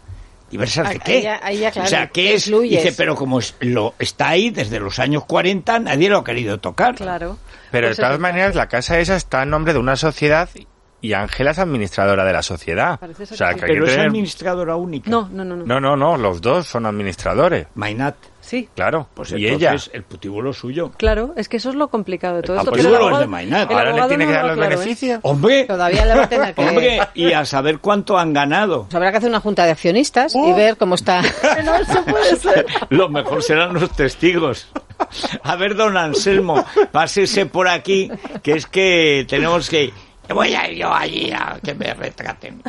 Speaker 4: ¿Diversas de
Speaker 5: Ahí
Speaker 4: qué?
Speaker 5: ya- ahí ya, claro,
Speaker 4: o sea, ¿qué es?
Speaker 5: excluyes.
Speaker 4: Dice, pero como es- lo está ahí desde los años cuarenta, nadie lo ha querido tocar.
Speaker 7: Claro.
Speaker 6: Pero
Speaker 7: Pues
Speaker 6: de todas
Speaker 7: eso-
Speaker 6: maneras, la casa esa está en nombre de una sociedad y Ángela es administradora de la sociedad.
Speaker 7: Parece ser
Speaker 6: O sea,
Speaker 7: que
Speaker 6: que
Speaker 7: sí.
Speaker 6: hay que
Speaker 4: Pero es
Speaker 6: tener-
Speaker 4: administradora única.
Speaker 7: No, no, no. no.
Speaker 6: No, no, no, los dos son administradores.
Speaker 4: Mainat.
Speaker 7: Sí.
Speaker 6: Claro.
Speaker 4: Pues
Speaker 6: y
Speaker 4: entonces,
Speaker 6: ella.
Speaker 4: el putíbulo suyo.
Speaker 7: Claro, es que eso es lo complicado de todo
Speaker 4: El
Speaker 7: esto.
Speaker 4: patíbulo
Speaker 7: pero el
Speaker 4: es de
Speaker 7: abogado-
Speaker 4: Mainat.
Speaker 7: el
Speaker 6: Ahora le
Speaker 7: abogado
Speaker 6: tiene
Speaker 7: no
Speaker 6: que dar
Speaker 7: lo
Speaker 6: los
Speaker 7: aclaró, ¿eh?
Speaker 6: beneficios.
Speaker 4: ¡Hombre!
Speaker 5: Todavía le va a tener que...
Speaker 4: ¡Hombre! Y a saber cuánto han ganado.
Speaker 5: Pues habrá que hacer una junta de accionistas
Speaker 4: Uh.
Speaker 5: y ver cómo está.
Speaker 7: No, eso puede ser.
Speaker 4: Lo mejor serán los testigos. A ver, don Anselmo, pásese por aquí, que es que tenemos que... Voy a ir yo allí a que me retraten.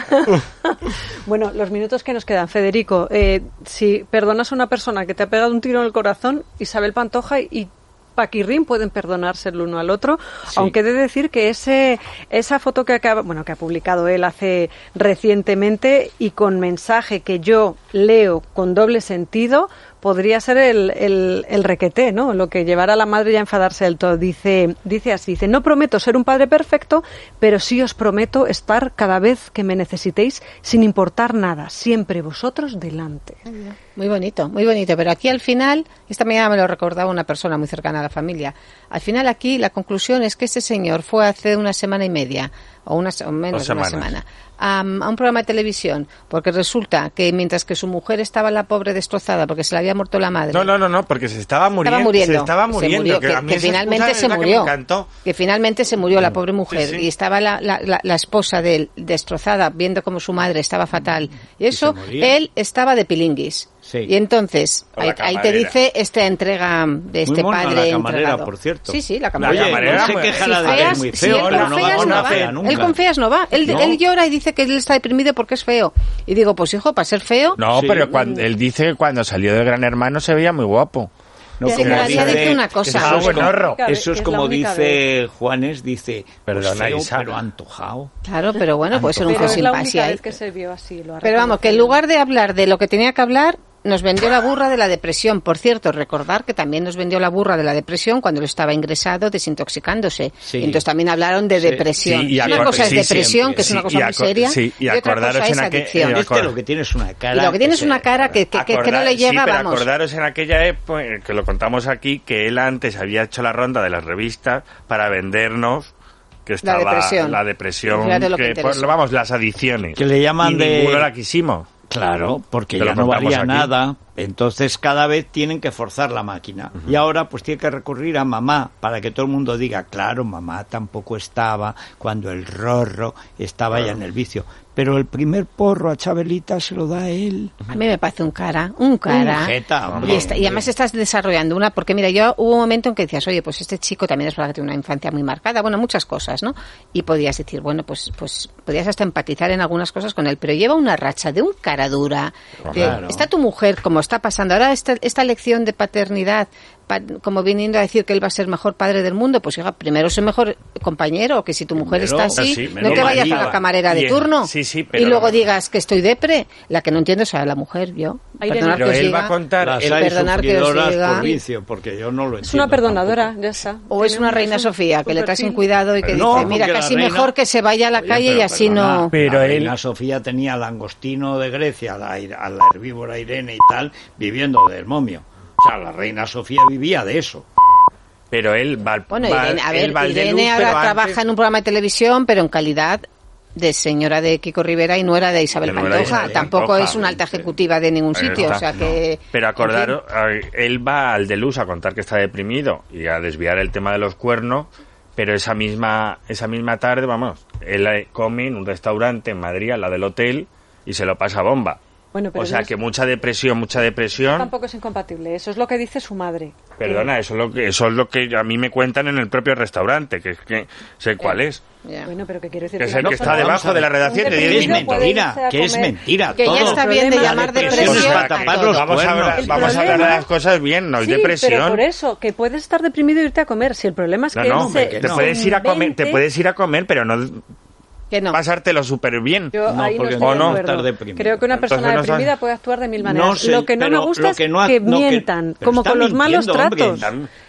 Speaker 7: Bueno, los minutos que nos quedan, Federico, eh, si perdonas a una persona que te ha pegado un tiro en el corazón, Isabel Pantoja y Paquirrín pueden perdonarse el uno al otro,
Speaker 4: Sí.
Speaker 7: aunque he de decir que ese esa foto que acaba, bueno, que ha publicado él hace recientemente y con mensaje que yo leo con doble sentido, podría ser el, el, el requeté, ¿no? Lo que llevará a la madre ya a enfadarse del todo. Dice, dice así, dice, no prometo ser un padre perfecto, pero sí os prometo estar cada vez que me necesitéis sin importar nada, siempre vosotros delante.
Speaker 5: Muy bonito, muy bonito. Pero aquí al final, esta mañana me lo recordaba una persona muy cercana a la familia. Al final aquí la conclusión es que este señor fue hace una semana y media, o, una, o menos de una semana, a, a un programa de televisión, porque resulta que mientras que su mujer estaba la pobre destrozada porque se le había muerto la madre.
Speaker 6: No, no, no, no, porque se estaba muriendo.
Speaker 5: Estaba muriendo.
Speaker 6: Se estaba
Speaker 5: Se
Speaker 6: muriendo.
Speaker 5: murió,
Speaker 6: que,
Speaker 5: que,
Speaker 6: a mí
Speaker 5: que
Speaker 6: esa
Speaker 5: finalmente
Speaker 6: excusa
Speaker 5: se
Speaker 6: es la que
Speaker 5: murió.
Speaker 6: me encantó.
Speaker 5: Que finalmente se murió la pobre mujer
Speaker 6: Sí, sí.
Speaker 5: y estaba la, la, la, la esposa de él destrozada viendo como su madre estaba fatal. Y eso,
Speaker 4: se moría.
Speaker 5: él estaba de pilinguis.
Speaker 4: Sí.
Speaker 5: Y entonces,
Speaker 6: O la
Speaker 5: ahí, ahí te
Speaker 6: camarera.
Speaker 5: dice esta entrega de este
Speaker 4: Muy mona
Speaker 5: padre
Speaker 4: la camarera,
Speaker 5: entregado.
Speaker 4: por cierto.
Speaker 5: Sí, sí, la
Speaker 6: La
Speaker 5: camarera.
Speaker 4: Oye,
Speaker 6: camarera
Speaker 4: no se
Speaker 6: muy-
Speaker 4: quejará
Speaker 5: Si
Speaker 4: de que es
Speaker 5: feas,
Speaker 4: muy
Speaker 5: si
Speaker 4: feo,
Speaker 5: él
Speaker 4: pero
Speaker 5: con
Speaker 4: no
Speaker 5: feas
Speaker 4: va
Speaker 5: no
Speaker 4: una
Speaker 5: va.
Speaker 4: fea nunca.
Speaker 5: Él con feas no va. Él,
Speaker 4: No.
Speaker 5: él llora y dice que él está deprimido porque es feo. Y digo, pues hijo, para ser feo...
Speaker 6: No,
Speaker 4: Sí.
Speaker 6: pero cuando, él dice que cuando salió de Gran Hermano se veía muy guapo.
Speaker 4: No,
Speaker 5: Sí,
Speaker 4: como
Speaker 5: cada día
Speaker 4: dice-
Speaker 5: dice una cosa.
Speaker 6: Estaba
Speaker 4: Eso es como-
Speaker 6: buenorro.
Speaker 7: Claro,
Speaker 4: Eso es
Speaker 7: que es
Speaker 4: como
Speaker 7: la única
Speaker 4: dice Juanes, dice,
Speaker 6: Perdona,
Speaker 4: pues feo,
Speaker 6: Isa.
Speaker 4: pero antojado.
Speaker 5: Claro, pero bueno, puede ser un
Speaker 7: Pero
Speaker 5: feo
Speaker 7: es
Speaker 5: sin
Speaker 7: la
Speaker 5: pasión.
Speaker 7: única vez que se vio así. Lo ha
Speaker 5: Pero vamos, que en
Speaker 7: reconocido.
Speaker 5: lugar de hablar de lo que tenía que hablar, nos vendió la burra de la depresión. Por cierto, recordar que también nos vendió la burra de la depresión cuando él estaba ingresado desintoxicándose.
Speaker 4: Sí.
Speaker 5: Y entonces también hablaron de
Speaker 4: Sí.
Speaker 5: depresión.
Speaker 6: Sí, y
Speaker 5: una
Speaker 6: acor-
Speaker 5: cosa es
Speaker 6: sí,
Speaker 5: depresión,
Speaker 6: siempre.
Speaker 5: que es una
Speaker 6: Sí,
Speaker 5: cosa
Speaker 6: y
Speaker 5: muy
Speaker 6: acor-
Speaker 5: seria,
Speaker 6: sí, y
Speaker 5: y otra
Speaker 6: acordaros
Speaker 5: cosa es
Speaker 6: en aquel-
Speaker 5: adicción.
Speaker 6: en
Speaker 4: Es que lo que tienes una cara...
Speaker 5: Y lo que tienes
Speaker 4: se-
Speaker 5: una cara que, que, que- que no
Speaker 6: Acordar-
Speaker 5: le llega,
Speaker 6: sí, pero
Speaker 5: vamos.
Speaker 6: acordaros en aquella época, que lo contamos aquí, que él antes había hecho la ronda de las revistas para vendernos que estaba
Speaker 5: depresión.
Speaker 6: la depresión,
Speaker 5: Fíjate lo que
Speaker 6: que,
Speaker 5: interesa.
Speaker 6: pues, vamos, las adicciones.
Speaker 4: Que le llaman
Speaker 6: y
Speaker 4: de-
Speaker 6: ninguno la quisimos.
Speaker 4: Claro, porque
Speaker 6: Te lo
Speaker 4: ya no
Speaker 6: contamos
Speaker 4: valía
Speaker 6: aquí.
Speaker 4: nada, entonces cada vez tienen que forzar la máquina. Y ahora pues tiene que recurrir a mamá para que todo el mundo diga, claro, mamá tampoco estaba cuando el Rorro estaba ya en el vicio. Pero el primer porro a Chabelita se lo da él.
Speaker 5: A mí me parece un cara, un cara.
Speaker 4: Un jeta, hombre.
Speaker 5: y, está- y además estás desarrollando una, porque mira, yo hubo un momento en que decías, oye, pues este chico también es verdad que tiene una infancia muy marcada, bueno, muchas cosas, ¿no? Y podías decir, bueno, pues pues podías hasta empatizar en algunas cosas con él, pero lleva una racha de un cara dura. de-
Speaker 4: Claro.
Speaker 5: Está tu mujer, como está pasando ahora, esta, esta lección de paternidad, pa- como viniendo a decir que él va a ser el mejor padre del mundo, pues hija, primero sé mejor compañero, que si tu mujer
Speaker 4: Primero,
Speaker 5: está así,
Speaker 6: sí,
Speaker 5: no
Speaker 6: menos
Speaker 5: te vayas
Speaker 4: mal
Speaker 5: a la
Speaker 4: iba.
Speaker 5: camarera de
Speaker 6: Bien,
Speaker 5: turno.
Speaker 6: sí, sí, pero-
Speaker 5: y luego digas que estoy depre. La que no entiendo es a la mujer, yo.
Speaker 7: Irene.
Speaker 5: Perdonar
Speaker 6: Pero
Speaker 5: que os
Speaker 6: él
Speaker 5: diga.
Speaker 6: va a contar...
Speaker 4: Las
Speaker 6: él-
Speaker 4: hay
Speaker 5: perdonar que os
Speaker 4: sufridoras
Speaker 5: diga.
Speaker 4: por vicio, porque yo no lo entiendo.
Speaker 7: Es una perdonadora,
Speaker 4: tampoco.
Speaker 7: ya está.
Speaker 5: O es
Speaker 7: Tiene
Speaker 5: una
Speaker 7: un-
Speaker 5: reina
Speaker 7: es un-
Speaker 5: Sofía, que
Speaker 7: un
Speaker 5: le trae sin
Speaker 7: perfil.
Speaker 5: cuidado y que
Speaker 4: Pero no,
Speaker 5: dice, mira,
Speaker 4: porque la
Speaker 5: casi
Speaker 4: reina-
Speaker 5: mejor que se vaya a la
Speaker 4: Oye,
Speaker 5: calle
Speaker 4: pero
Speaker 5: y así
Speaker 4: perdona,
Speaker 5: no...
Speaker 6: Pero
Speaker 4: la
Speaker 6: él-
Speaker 4: reina Sofía tenía al langostino de Grecia, a la, a la herbívora Irene y tal, viviendo del momio. O sea, la reina Sofía vivía de eso.
Speaker 6: Pero él va al
Speaker 5: Bueno,
Speaker 6: va-
Speaker 5: Irene, a ver,
Speaker 6: él va al de
Speaker 5: Irene
Speaker 6: luz,
Speaker 5: ahora
Speaker 6: pero
Speaker 5: trabaja
Speaker 6: antes-
Speaker 5: en un programa de televisión, pero en calidad de señora de Kiko Rivera y nuera de Isabel
Speaker 6: De nuera de
Speaker 5: Pantoja.
Speaker 6: Isabel
Speaker 5: Tampoco
Speaker 6: Pantoja,
Speaker 5: es una alta
Speaker 6: sí.
Speaker 5: ejecutiva de ningún
Speaker 6: Ahí
Speaker 5: sitio,
Speaker 6: está,
Speaker 5: o sea
Speaker 6: no.
Speaker 5: que...
Speaker 6: Pero
Speaker 5: en fin.
Speaker 6: acordaros, eh, él va al de luz a contar que está deprimido y a desviar el tema de los cuernos, pero esa misma esa misma tarde, vamos, él eh, come en un restaurante en Madrid, al lado del hotel, y se lo pasa bomba.
Speaker 7: Bueno, pero
Speaker 6: O sea
Speaker 7: no es-
Speaker 6: que mucha depresión, mucha depresión.
Speaker 7: Tampoco es incompatible. Eso es lo que dice su madre.
Speaker 6: Perdona, eso es lo que eso es lo que a mí me cuentan en el propio restaurante, que es que sé cuál es.
Speaker 5: Ya.
Speaker 7: Bueno, pero ¿qué quiero decir?
Speaker 6: Que es
Speaker 7: una
Speaker 6: el que
Speaker 7: persona-
Speaker 6: está debajo de la redacción
Speaker 7: Un
Speaker 6: de
Speaker 4: Que es
Speaker 7: deprimido
Speaker 6: diez
Speaker 7: puede
Speaker 4: mentira,
Speaker 7: irse a
Speaker 4: que es
Speaker 7: comer.
Speaker 4: mentira.
Speaker 5: Que ya
Speaker 4: todo.
Speaker 5: está bien de
Speaker 7: problema-
Speaker 5: llamar
Speaker 4: La
Speaker 5: depresión
Speaker 4: depresión es para
Speaker 5: a
Speaker 4: tapar
Speaker 5: todo.
Speaker 4: los
Speaker 6: Vamos a
Speaker 4: cuernos.
Speaker 6: hablar,
Speaker 7: El
Speaker 6: vamos a hablar de
Speaker 7: problema-
Speaker 6: las cosas bien, no es
Speaker 7: Sí,
Speaker 6: depresión.
Speaker 7: pero por eso, que puedes estar deprimido e irte a comer. Si el problema es
Speaker 6: No,
Speaker 7: que
Speaker 6: no,
Speaker 7: él se,
Speaker 4: que
Speaker 6: te
Speaker 4: no.
Speaker 6: puedes ir a comer, te
Speaker 7: invente-
Speaker 6: puedes ir a comer, pero no
Speaker 5: Que no.
Speaker 6: pasártelo súper bien.
Speaker 7: Yo
Speaker 4: No,
Speaker 7: ahí no
Speaker 4: porque
Speaker 7: estoy
Speaker 6: no
Speaker 7: de
Speaker 6: no
Speaker 7: acuerdo.
Speaker 4: estar deprimido.
Speaker 7: Creo que una persona
Speaker 6: Entonces no sabe-
Speaker 7: deprimida puede actuar de mil maneras.
Speaker 4: No sé,
Speaker 7: lo que no me
Speaker 4: pero
Speaker 7: gusta
Speaker 4: lo
Speaker 7: es
Speaker 4: que no ha-
Speaker 7: que
Speaker 4: no, que-
Speaker 7: mientan,
Speaker 4: pero
Speaker 7: como
Speaker 4: está
Speaker 7: con los malos
Speaker 4: mintiendo, hombre.
Speaker 7: tratos.
Speaker 6: Están-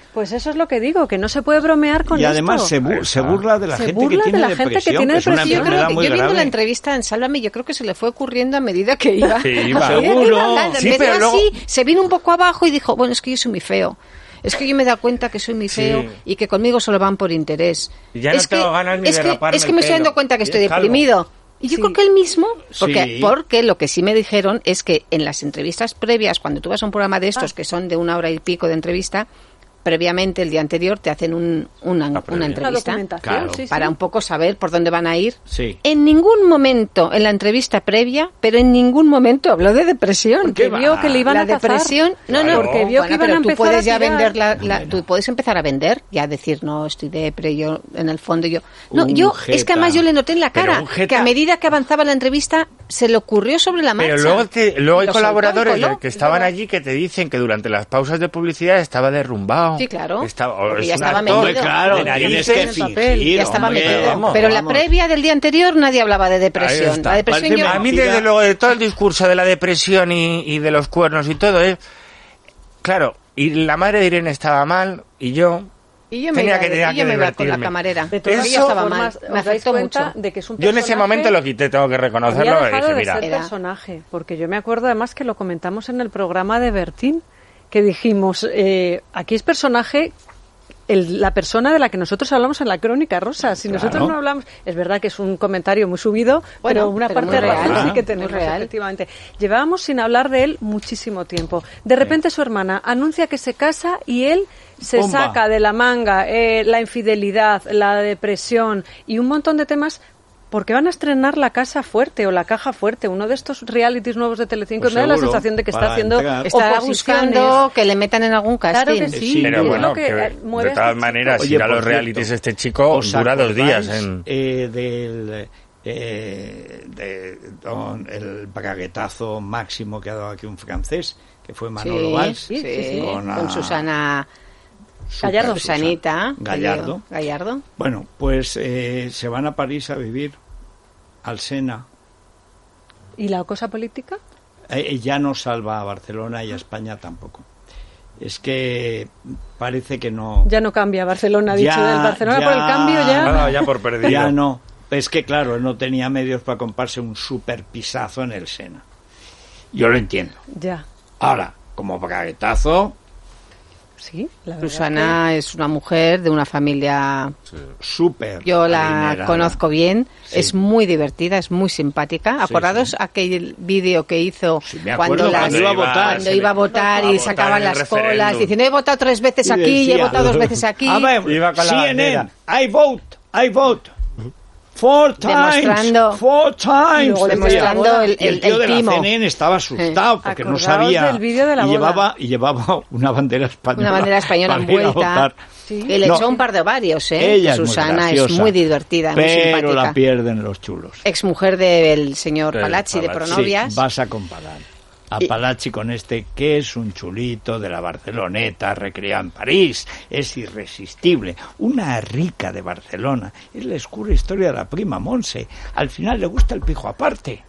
Speaker 7: Pues eso es lo que digo, que no se puede bromear con
Speaker 4: y
Speaker 7: esto.
Speaker 4: además se, bu se burla de la
Speaker 7: se
Speaker 4: gente
Speaker 7: burla
Speaker 4: que tiene
Speaker 7: de la gente
Speaker 4: depresión,
Speaker 7: que tiene
Speaker 4: que es una
Speaker 7: depresión.
Speaker 4: enfermedad
Speaker 5: Yo creo
Speaker 4: muy
Speaker 5: que yo viendo
Speaker 4: grave.
Speaker 5: la entrevista en Sálvame, yo creo que se le fue ocurriendo a medida que iba.
Speaker 6: Sí, iba.
Speaker 5: A medida que
Speaker 4: Seguro.
Speaker 5: iba hablando.
Speaker 6: Sí,
Speaker 5: Empezó
Speaker 6: pero luego-
Speaker 5: así, se vino un poco abajo y dijo, bueno, es que yo soy muy feo. Es que yo me he dado cuenta que soy muy feo
Speaker 6: Sí.
Speaker 5: y que conmigo solo van por interés.
Speaker 6: Y ya no
Speaker 5: es que,
Speaker 6: tengo ganas ni
Speaker 5: es
Speaker 6: de
Speaker 5: que,
Speaker 6: raparme
Speaker 5: es que
Speaker 6: el
Speaker 5: me estoy
Speaker 6: pelo.
Speaker 5: dando cuenta que
Speaker 6: Y
Speaker 5: estoy
Speaker 6: es calvo.
Speaker 5: deprimido. Y yo
Speaker 7: Sí.
Speaker 5: creo que él mismo, porque,
Speaker 4: Sí.
Speaker 5: porque lo que sí me dijeron es que en las entrevistas previas, cuando tú vas a un programa de estos, que son de una hora y pico de entrevista, previamente, el día anterior, te hacen un, una,
Speaker 4: La previa.
Speaker 5: una
Speaker 7: Una
Speaker 5: entrevista
Speaker 7: documentación,
Speaker 4: Claro.
Speaker 7: sí, sí.
Speaker 5: para un poco saber por dónde van a ir.
Speaker 4: Sí.
Speaker 5: En ningún momento en la entrevista previa, pero en ningún momento habló de depresión.
Speaker 7: Porque vio que le iban
Speaker 5: la
Speaker 7: a cazar.
Speaker 5: depresión, no,
Speaker 6: Claro.
Speaker 5: no,
Speaker 7: Porque vio que
Speaker 5: bueno,
Speaker 7: iban a
Speaker 5: pero tú
Speaker 7: empezar
Speaker 5: puedes
Speaker 7: a
Speaker 5: ya
Speaker 7: tirar.
Speaker 5: vender la, la-
Speaker 4: Bueno.
Speaker 5: tú puedes empezar a vender, ya decir no estoy depre, yo en el fondo yo, no,
Speaker 4: Un
Speaker 5: yo
Speaker 4: jeta.
Speaker 5: es que además yo le noté en la
Speaker 6: Pero
Speaker 5: cara
Speaker 6: un jeta.
Speaker 5: que a medida que avanzaba la entrevista se le ocurrió sobre la marcha.
Speaker 6: Pero luego, te- luego hay
Speaker 5: Lo soltó y
Speaker 6: colaboradores
Speaker 5: coló.
Speaker 6: que estaban allí que te dicen que durante las pausas de publicidad estaba derrumbado.
Speaker 5: Sí, claro.
Speaker 6: Estaba, o
Speaker 5: Porque
Speaker 6: es
Speaker 5: ya
Speaker 6: un
Speaker 5: estaba
Speaker 6: actor
Speaker 4: Hombre,
Speaker 5: metido.
Speaker 4: claro,
Speaker 6: de
Speaker 4: tienes
Speaker 6: narices
Speaker 4: que
Speaker 7: en el papel,
Speaker 4: fingir,
Speaker 5: ya estaba
Speaker 4: hombre,
Speaker 5: metido.
Speaker 6: vamos,
Speaker 5: pero la
Speaker 6: vamos.
Speaker 5: previa del día anterior nadie hablaba de depresión.
Speaker 6: está.
Speaker 5: La depresión
Speaker 4: Parece
Speaker 5: yo...
Speaker 6: A mí,
Speaker 4: Mentira.
Speaker 6: desde luego, de todo el discurso de la depresión y, y de los cuernos y todo, es... Claro, y la madre de Irene estaba mal, y yo...
Speaker 5: Y yo me
Speaker 6: tenía
Speaker 5: iba,
Speaker 6: que-
Speaker 5: y
Speaker 6: tenía
Speaker 5: yo
Speaker 6: que
Speaker 5: me iba con la
Speaker 6: divertirme.
Speaker 5: camarera.
Speaker 7: De todas
Speaker 5: Porque yo estaba mal.
Speaker 7: formas,
Speaker 5: Me
Speaker 7: os dais
Speaker 5: afectó
Speaker 7: cuenta
Speaker 5: mucho.
Speaker 7: de que es un
Speaker 6: Yo en ese
Speaker 7: personaje-
Speaker 6: momento lo quité, tengo que reconocerlo.
Speaker 7: Había
Speaker 6: y
Speaker 7: dejado
Speaker 6: dije,
Speaker 7: de
Speaker 6: mira,
Speaker 7: ser
Speaker 5: Era-
Speaker 7: personaje, porque yo me acuerdo además que lo comentamos en el programa de Bertín, que dijimos, eh, aquí es personaje el- la persona de la que nosotros hablamos en la Crónica Rosa. Si nosotros
Speaker 4: Claro.
Speaker 7: no hablamos, es verdad que es un comentario muy subido,
Speaker 5: Bueno,
Speaker 7: pero una
Speaker 5: pero
Speaker 7: parte
Speaker 5: muy
Speaker 7: real
Speaker 4: real,
Speaker 7: sí que
Speaker 5: muy
Speaker 7: tenemos,
Speaker 5: real.
Speaker 7: efectivamente. Llevábamos sin hablar de él muchísimo tiempo. De repente su hermana anuncia que se casa y él se
Speaker 4: Bomba.
Speaker 7: saca de la manga eh, la infidelidad, la depresión y un montón de temas. Porque van a estrenar La Casa Fuerte o La Caja Fuerte, uno de estos realities nuevos de Telecinco.
Speaker 4: Pues
Speaker 7: me da la
Speaker 4: seguro,
Speaker 7: sensación de que está
Speaker 4: para
Speaker 7: haciendo
Speaker 4: entrar.
Speaker 5: Estará
Speaker 7: oposiciones.
Speaker 5: buscando que le metan en algún casting.
Speaker 7: Claro que sí,
Speaker 4: Sí,
Speaker 6: pero
Speaker 7: es
Speaker 6: bueno,
Speaker 7: lo que,
Speaker 6: que
Speaker 7: eh, mueve
Speaker 6: de
Speaker 7: a
Speaker 6: todas
Speaker 7: este
Speaker 6: maneras,
Speaker 4: Oye,
Speaker 6: ir a
Speaker 4: por
Speaker 6: los
Speaker 4: cierto,
Speaker 6: realities este chico
Speaker 4: ¿os
Speaker 6: dura dos
Speaker 4: acordáis,
Speaker 6: días en...
Speaker 4: eh, del eh, de don- el braguetazo máximo que ha dado aquí un francés, que fue Manolo
Speaker 5: Sí,
Speaker 4: Valls,
Speaker 5: sí, sí, sí.
Speaker 4: con,
Speaker 5: Con
Speaker 4: a-
Speaker 5: Susana
Speaker 4: Super
Speaker 7: Gallardo.
Speaker 4: Susana.
Speaker 5: Susanita.
Speaker 4: Gallardo.
Speaker 5: Gallardo.
Speaker 4: Bueno, pues eh, se van a París a vivir, al Sena.
Speaker 7: ¿Y la cosa política?
Speaker 4: Eh, ya no salva a Barcelona y a España tampoco. Es que parece que no.
Speaker 7: Ya no cambia Barcelona, ha dicho
Speaker 4: Ya,
Speaker 7: del Barcelona
Speaker 4: ya.
Speaker 7: por el cambio ya.
Speaker 6: Ha dado ya por perdido.
Speaker 4: Ya no. Es que claro, él no tenía medios para comprarse un super pisazo en el Sena. Yo lo entiendo.
Speaker 7: Ya,
Speaker 4: Ahora, como braguetazo,
Speaker 7: sí, la verdad.
Speaker 5: Susana es una mujer de una familia,
Speaker 4: súper.
Speaker 5: yo la
Speaker 4: adinerada.
Speaker 5: conozco bien,
Speaker 4: Sí.
Speaker 5: es muy divertida, es muy simpática.
Speaker 4: Sí,
Speaker 5: ¿Acordados
Speaker 4: sí.
Speaker 5: aquel vídeo que hizo
Speaker 4: Sí, me acuerdo,
Speaker 5: cuando, las-
Speaker 4: cuando iba a votar,
Speaker 5: cuando
Speaker 6: se
Speaker 5: iba a
Speaker 6: le-
Speaker 5: votar
Speaker 6: a
Speaker 5: y
Speaker 6: votar
Speaker 5: sacaban
Speaker 6: en el
Speaker 5: las colas
Speaker 6: referéndum.
Speaker 5: diciendo he votado tres veces
Speaker 4: Y
Speaker 5: aquí y he
Speaker 4: decía,
Speaker 5: votado dos veces aquí?
Speaker 4: A ver,
Speaker 6: Iba con la
Speaker 4: C N N,
Speaker 6: bandera.
Speaker 4: I vote, I vote. Four times,
Speaker 5: Demostrando-
Speaker 4: four times.
Speaker 7: Y luego
Speaker 4: decía.
Speaker 5: demostrando el-
Speaker 4: Y el
Speaker 5: el-
Speaker 4: tío
Speaker 5: el
Speaker 4: de la
Speaker 5: timo.
Speaker 4: C N N estaba asustado porque no
Speaker 7: Acordaos
Speaker 4: sabía.
Speaker 7: del vídeo de la
Speaker 4: y
Speaker 7: boda.
Speaker 4: llevaba y llevaba una bandera española.
Speaker 5: Una bandera española
Speaker 4: para ir a
Speaker 5: envuelta.
Speaker 4: votar.
Speaker 7: Sí.
Speaker 5: Que le
Speaker 4: No.
Speaker 5: echó un par de ovarios, ¿eh?
Speaker 4: Ella es muy
Speaker 5: Susana es
Speaker 4: graciosa,
Speaker 5: muy divertida, muy
Speaker 4: pero
Speaker 5: simpática.
Speaker 4: la pierden los chulos.
Speaker 5: Exmujer del señor
Speaker 6: Del
Speaker 5: Palazzi de
Speaker 6: Palazzi.
Speaker 5: Pronovias.
Speaker 4: Sí, vas a comparar a
Speaker 5: Y-
Speaker 4: Palazzi con este, que es un chulito de la Barceloneta, recriado en París, es irresistible, una rica de Barcelona, es la oscura historia de la prima Monse, al final le gusta el pijo aparte.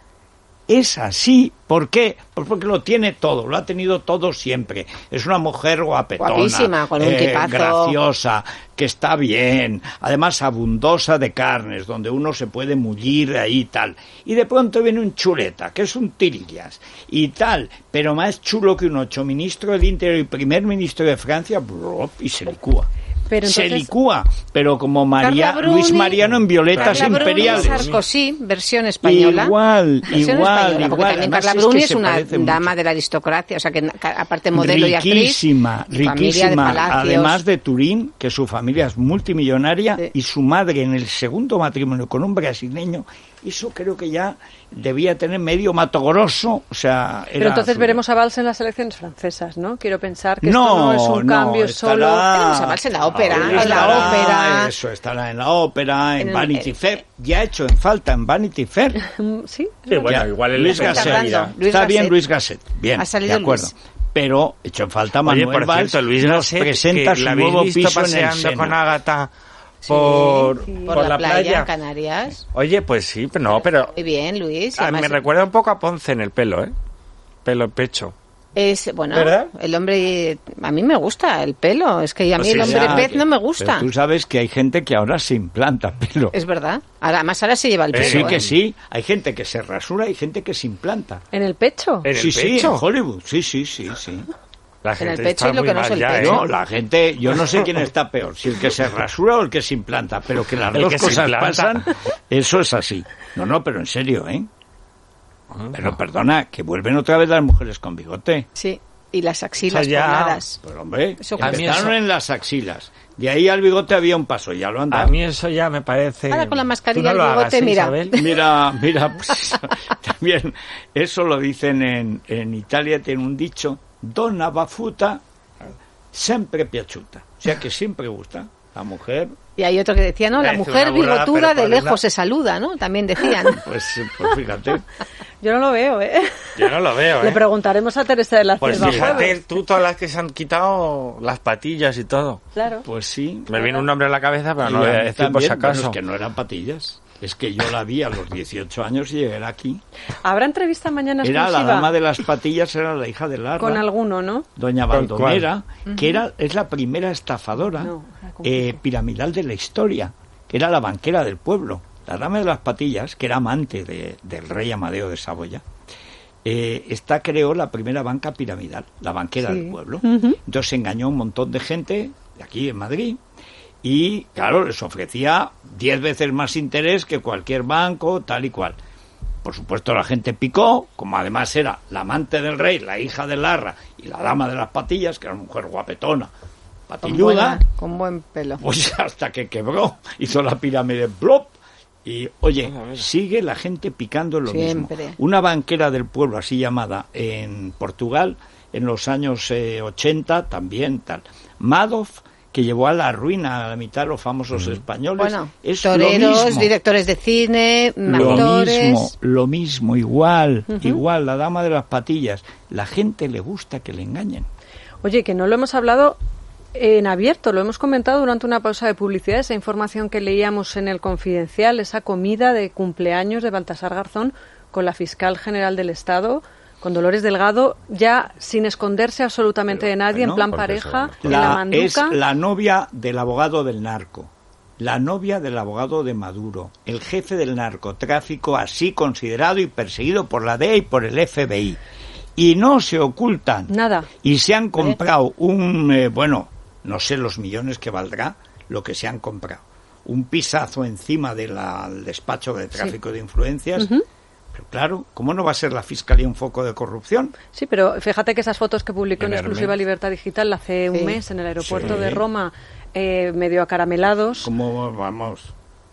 Speaker 4: Es así, ¿por qué? Pues porque lo tiene todo, lo ha tenido todo siempre. Es una mujer guapetona,
Speaker 5: Guapísima, con un
Speaker 4: eh,
Speaker 5: tipazo.
Speaker 4: graciosa, que está bien, además abundosa de carnes, donde uno se puede mullir ahí y tal. Y de pronto viene un chuleta, que es un tirillas, y tal, pero más chulo que un ocho, ministro del Interior y primer ministro de Francia, brop, y se licúa.
Speaker 7: Pero
Speaker 4: Se
Speaker 7: entonces-
Speaker 4: licúa, pero como María,
Speaker 5: Carla Bruni-
Speaker 4: Luis Mariano en violetas
Speaker 5: Carla Bruni,
Speaker 4: imperiales.
Speaker 5: Sarkozy, versión española.
Speaker 4: Igual,
Speaker 5: Versión
Speaker 4: igual,
Speaker 5: española, porque
Speaker 4: igual.
Speaker 5: también
Speaker 4: Además
Speaker 5: Carla
Speaker 4: es
Speaker 5: Bruni
Speaker 4: que
Speaker 5: es,
Speaker 4: se
Speaker 5: una
Speaker 4: parece mucho.
Speaker 5: dama de la aristocracia, o sea, que ca- aparte modelo y actriz.
Speaker 4: Riquísima,
Speaker 5: y familia de
Speaker 4: riquísima.
Speaker 5: palacios.
Speaker 4: Además de Turín, que su familia es multimillonaria,
Speaker 5: Sí.
Speaker 4: y su madre en el segundo matrimonio con un brasileño, eso creo que ya debía tener medio Mato Grosso, o sea...
Speaker 7: Pero
Speaker 4: era
Speaker 7: entonces
Speaker 4: suyo.
Speaker 7: veremos a Valls en las elecciones francesas, ¿no? Quiero pensar que
Speaker 4: No,
Speaker 7: esto no es un
Speaker 4: no,
Speaker 7: cambio
Speaker 4: estará-
Speaker 7: solo.
Speaker 5: Veremos a Valls en la ópera,
Speaker 4: Ah,
Speaker 5: en la
Speaker 4: estará-
Speaker 5: ópera.
Speaker 4: Eso, estará en la ópera, en,
Speaker 5: En el-
Speaker 4: Vanity
Speaker 5: eh,
Speaker 4: Fair. Ya ha hecho en falta en Vanity Fair.
Speaker 7: Mm, Sí,
Speaker 6: Sí, bueno,
Speaker 4: Ya,
Speaker 6: igual el
Speaker 4: Luis
Speaker 5: Está
Speaker 4: Gasset.
Speaker 5: hablando, Luis
Speaker 4: Está bien
Speaker 5: Gasset.
Speaker 4: Luis Gasset, bien,
Speaker 5: Ha salido
Speaker 4: de acuerdo.
Speaker 5: Luis.
Speaker 4: Pero hecho en falta
Speaker 6: Oye,
Speaker 4: Manuel
Speaker 6: por
Speaker 4: Valls,
Speaker 6: cierto, Luis
Speaker 4: nos
Speaker 6: Gasset,
Speaker 4: presenta
Speaker 6: que
Speaker 4: su
Speaker 6: la habéis
Speaker 4: nuevo
Speaker 6: visto
Speaker 4: piso en el
Speaker 6: paseando
Speaker 4: Sena.
Speaker 6: con Ágata
Speaker 5: Sí,
Speaker 6: por,
Speaker 5: sí.
Speaker 6: por la, playa.
Speaker 5: en Canarias.
Speaker 6: Oye, pues sí, pero no, pero
Speaker 5: Muy bien, Luis. y
Speaker 6: ah, me
Speaker 5: además-
Speaker 6: recuerda un poco a Ponce en el pelo, ¿eh? Pelo, pecho.
Speaker 5: Es, bueno,
Speaker 6: ¿verdad?
Speaker 5: el hombre, a mí me gusta el pelo, es que a mí
Speaker 6: Pues
Speaker 5: el
Speaker 6: sí,
Speaker 5: hombre
Speaker 4: Ya,
Speaker 5: pez
Speaker 4: que-
Speaker 5: no me
Speaker 4: Pero
Speaker 5: gusta.
Speaker 4: tú sabes que hay gente que ahora se implanta pelo.
Speaker 5: Es verdad. Ahora, además ahora se lleva el
Speaker 6: Eh,
Speaker 5: pelo.
Speaker 4: Sí
Speaker 5: ¿eh?
Speaker 4: que sí, hay gente que se rasura y gente que se implanta.
Speaker 7: ¿En el pecho?
Speaker 6: ¿En el
Speaker 4: Sí, sí, en
Speaker 6: pecho?
Speaker 4: Hollywood, sí, sí, sí, sí.
Speaker 6: La
Speaker 5: En
Speaker 6: gente
Speaker 5: el pecho
Speaker 6: está
Speaker 5: y lo
Speaker 6: muy
Speaker 5: que no
Speaker 6: mal
Speaker 5: es el
Speaker 6: ya,
Speaker 5: pecho.
Speaker 6: ¿eh?
Speaker 4: No, la gente, yo no sé quién está peor, si el que se rasura o el que se implanta, pero que las
Speaker 6: El
Speaker 4: dos
Speaker 6: que se
Speaker 4: cosas
Speaker 6: implanta.
Speaker 4: pasan, eso es así. No, no, pero en serio, ¿eh? Pero perdona, que vuelven otra vez las mujeres con bigote.
Speaker 5: Sí, y las axilas
Speaker 6: O sea, ya-
Speaker 5: pobladas.
Speaker 4: Pero hombre,
Speaker 5: Eso
Speaker 6: A mí
Speaker 4: empezaron
Speaker 6: eso-
Speaker 4: en las axilas. De ahí al bigote había un paso, ya lo han
Speaker 6: A
Speaker 4: dado.
Speaker 6: mí eso ya me parece...
Speaker 5: Ahora con la mascarilla
Speaker 6: Tú no
Speaker 5: el
Speaker 6: lo
Speaker 5: bigote,
Speaker 6: hagas, ¿eh,
Speaker 5: mira.
Speaker 6: Isabel?
Speaker 4: Mira, mira, pues, también eso lo dicen en, en Italia, tiene un dicho, donna bafuta, sempre piaciuta. O sea que siempre gusta. La mujer,
Speaker 5: Y hay otro que decía, no, la
Speaker 6: Es
Speaker 5: mujer
Speaker 6: una burrada,
Speaker 5: bigotuda
Speaker 6: pero
Speaker 5: de
Speaker 6: por
Speaker 5: lejos
Speaker 6: una-
Speaker 5: se saluda, ¿no? También decían.
Speaker 4: pues, pues fíjate.
Speaker 7: Yo no lo veo, ¿eh?
Speaker 6: Yo no lo veo,
Speaker 7: Le
Speaker 6: ¿eh?
Speaker 7: preguntaremos a Teresa de la
Speaker 6: Pues
Speaker 7: Cierva
Speaker 6: fíjate,
Speaker 7: jueves.
Speaker 6: tú todas las que se han quitado las patillas y todo.
Speaker 7: Claro.
Speaker 4: Pues sí.
Speaker 6: Me viene un nombre a la cabeza, pero
Speaker 4: Y
Speaker 6: no lo voy
Speaker 4: a
Speaker 6: a
Speaker 4: mí
Speaker 6: decir por si
Speaker 4: también, bueno,
Speaker 6: acaso.
Speaker 4: es que no eran patillas. Es que yo la vi a los dieciocho años y llegué aquí.
Speaker 7: ¿Habrá entrevista mañana
Speaker 4: Era
Speaker 7: exclusiva?
Speaker 4: la dama de las patillas, era la hija de Larra.
Speaker 7: Con alguno, ¿no?
Speaker 4: Doña
Speaker 6: ¿Con
Speaker 4: Baldomera, que era es la primera estafadora
Speaker 7: No, era con
Speaker 4: eh,
Speaker 7: Kiko.
Speaker 4: piramidal de la historia, que era la banquera del pueblo. La dama de las patillas, que era amante de- del rey Amadeo de Saboya, eh, esta creó la primera banca piramidal, la banquera
Speaker 7: Sí.
Speaker 4: del pueblo.
Speaker 7: Ujú.
Speaker 4: Entonces engañó a un montón de gente de aquí en Madrid y, claro, les ofrecía diez veces más interés que cualquier banco, tal y cual. Por supuesto, la gente picó, como además era la amante del rey, la hija de Larra y la dama de las patillas, que era una mujer guapetona,
Speaker 5: Con,
Speaker 4: patilluda,
Speaker 5: buena- con buen pelo.
Speaker 4: pues hasta que quebró, hizo la pirámide blop. Y, oye, sigue la gente picando en lo
Speaker 5: Siempre.
Speaker 4: mismo. Una banquera del pueblo, así llamada, en Portugal, en los años eh, ochenta, también tal. Madoff, que llevó a la ruina a la mitad de los famosos españoles.
Speaker 5: Bueno,
Speaker 4: es lo
Speaker 5: toreros,
Speaker 4: mismo.
Speaker 5: directores de cine,
Speaker 4: Lo
Speaker 5: actores.
Speaker 4: mismo, lo mismo, igual, igual, la dama de las patillas. La gente le gusta que le engañen.
Speaker 7: Oye, que no lo hemos hablado en abierto, lo hemos comentado durante una pausa de publicidad, esa información que leíamos en el Confidencial, esa comida de cumpleaños de Baltasar Garzón con la fiscal general del Estado, con Dolores Delgado, ya sin esconderse absolutamente de nadie,
Speaker 4: bueno,
Speaker 7: en plan
Speaker 6: porque
Speaker 7: pareja,
Speaker 6: se-
Speaker 7: en la
Speaker 4: La,
Speaker 7: manduca.
Speaker 4: es la novia del abogado del narco, la novia del abogado de Maduro, el jefe del narcotráfico, así considerado y perseguido por la D E A y por el F B I. Y no se ocultan.
Speaker 7: Nada.
Speaker 4: Y se han comprado un, eh, bueno, no sé los millones que valdrá lo que se han comprado. Un pisazo encima del despacho de tráfico de influencias. Pero claro, ¿cómo no va a ser la Fiscalía un foco de corrupción?
Speaker 7: Sí, pero fíjate que esas fotos que publicó en
Speaker 6: En
Speaker 7: exclusiva
Speaker 6: Hermes.
Speaker 7: Libertad Digital hace un
Speaker 5: Sí.
Speaker 7: mes en el aeropuerto
Speaker 4: Sí.
Speaker 7: de Roma, eh, medio acaramelados,
Speaker 4: ¿Cómo vamos?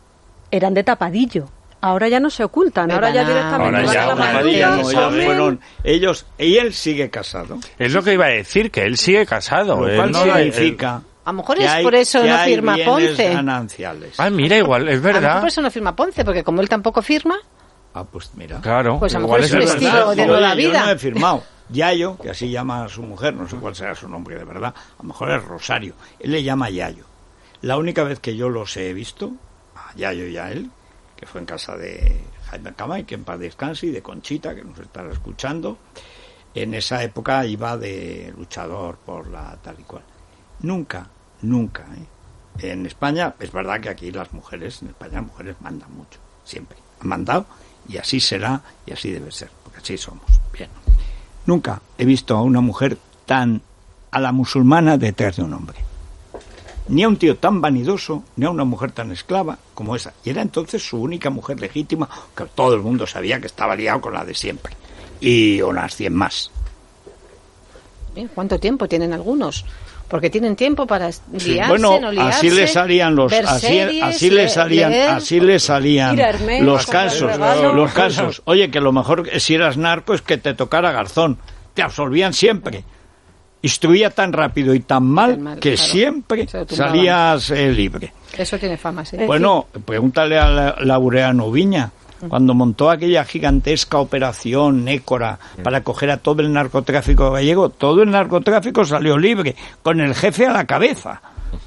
Speaker 7: eran de tapadillo. Ahora ya no se ocultan, ahora ya
Speaker 5: Verán.
Speaker 7: directamente
Speaker 6: Ahora
Speaker 7: van
Speaker 6: ya
Speaker 7: a la
Speaker 6: una
Speaker 7: manduca,
Speaker 6: día
Speaker 4: no,
Speaker 6: se
Speaker 4: ellos
Speaker 7: comen.
Speaker 4: fueron, ellos, y él sigue casado.
Speaker 6: Es lo que iba a decir, que él sigue casado.
Speaker 4: Lo
Speaker 6: él
Speaker 4: cual
Speaker 6: no lo- él-
Speaker 4: significa
Speaker 5: A lo mejor
Speaker 4: que
Speaker 5: es
Speaker 4: hay-
Speaker 5: por eso
Speaker 4: que
Speaker 5: no
Speaker 4: hay
Speaker 5: firma
Speaker 4: bienes
Speaker 5: Ponce.
Speaker 4: gananciales.
Speaker 6: Ah, mira, igual, es
Speaker 5: A lo mejor
Speaker 6: verdad.
Speaker 5: por eso no firma Ponce, porque como él tampoco firma,
Speaker 4: Ah, pues mira.
Speaker 6: Claro.
Speaker 5: Pues a lo
Speaker 6: igual
Speaker 5: mejor es un
Speaker 6: verdad.
Speaker 5: estilo de
Speaker 4: Oye,
Speaker 5: nueva
Speaker 4: yo
Speaker 5: vida.
Speaker 4: no he firmado. Yayo, que así llama a su mujer, no sé cuál será su nombre de verdad, a lo mejor es Rosario. Él le llama Yayo. La única vez que yo los he visto, a Yayo y a él, que fue en casa de Jaime Camay, que en paz descanse, y de Conchita, que nos estará escuchando, en esa época iba de luchador por la tal y cual. Nunca, nunca, ¿eh? En España, es verdad que aquí las mujeres, en España las mujeres mandan mucho, siempre. Han mandado y así será y así debe ser, porque así somos. Bien. Nunca he visto a una mujer tan a la musulmana detrás de un hombre. Ni a un tío tan vanidoso, ni a una mujer tan esclava como esa. Y era entonces su única mujer legítima, que todo el mundo sabía que estaba liado con la de siempre. Y unas cien más.
Speaker 5: Bien, ¿cuánto tiempo tienen algunos? Porque tienen tiempo para liarse,
Speaker 4: Bueno,
Speaker 5: no liarse,
Speaker 4: así le salían los,
Speaker 5: ver
Speaker 4: así,
Speaker 5: series,
Speaker 4: así le
Speaker 5: le-
Speaker 4: salían,
Speaker 5: leer.
Speaker 4: así le salían
Speaker 7: Ir a Hermes,
Speaker 4: los
Speaker 7: comprar
Speaker 4: casos,
Speaker 7: regalos.
Speaker 4: los casos. Oye, que lo mejor que si eras narco es que te tocara Garzón, te absolvían siempre. Instruía tan rápido y tan mal,
Speaker 5: Tan mal,
Speaker 4: que
Speaker 5: claro.
Speaker 4: siempre
Speaker 5: Se lo tumbaban.
Speaker 4: salías eh, libre.
Speaker 5: Eso tiene fama, sí.
Speaker 4: Bueno, pregúntale a la- Laureano Viña, cuando montó aquella gigantesca operación Nécora para coger a todo el narcotráfico gallego, todo el narcotráfico salió libre, con el jefe a la cabeza.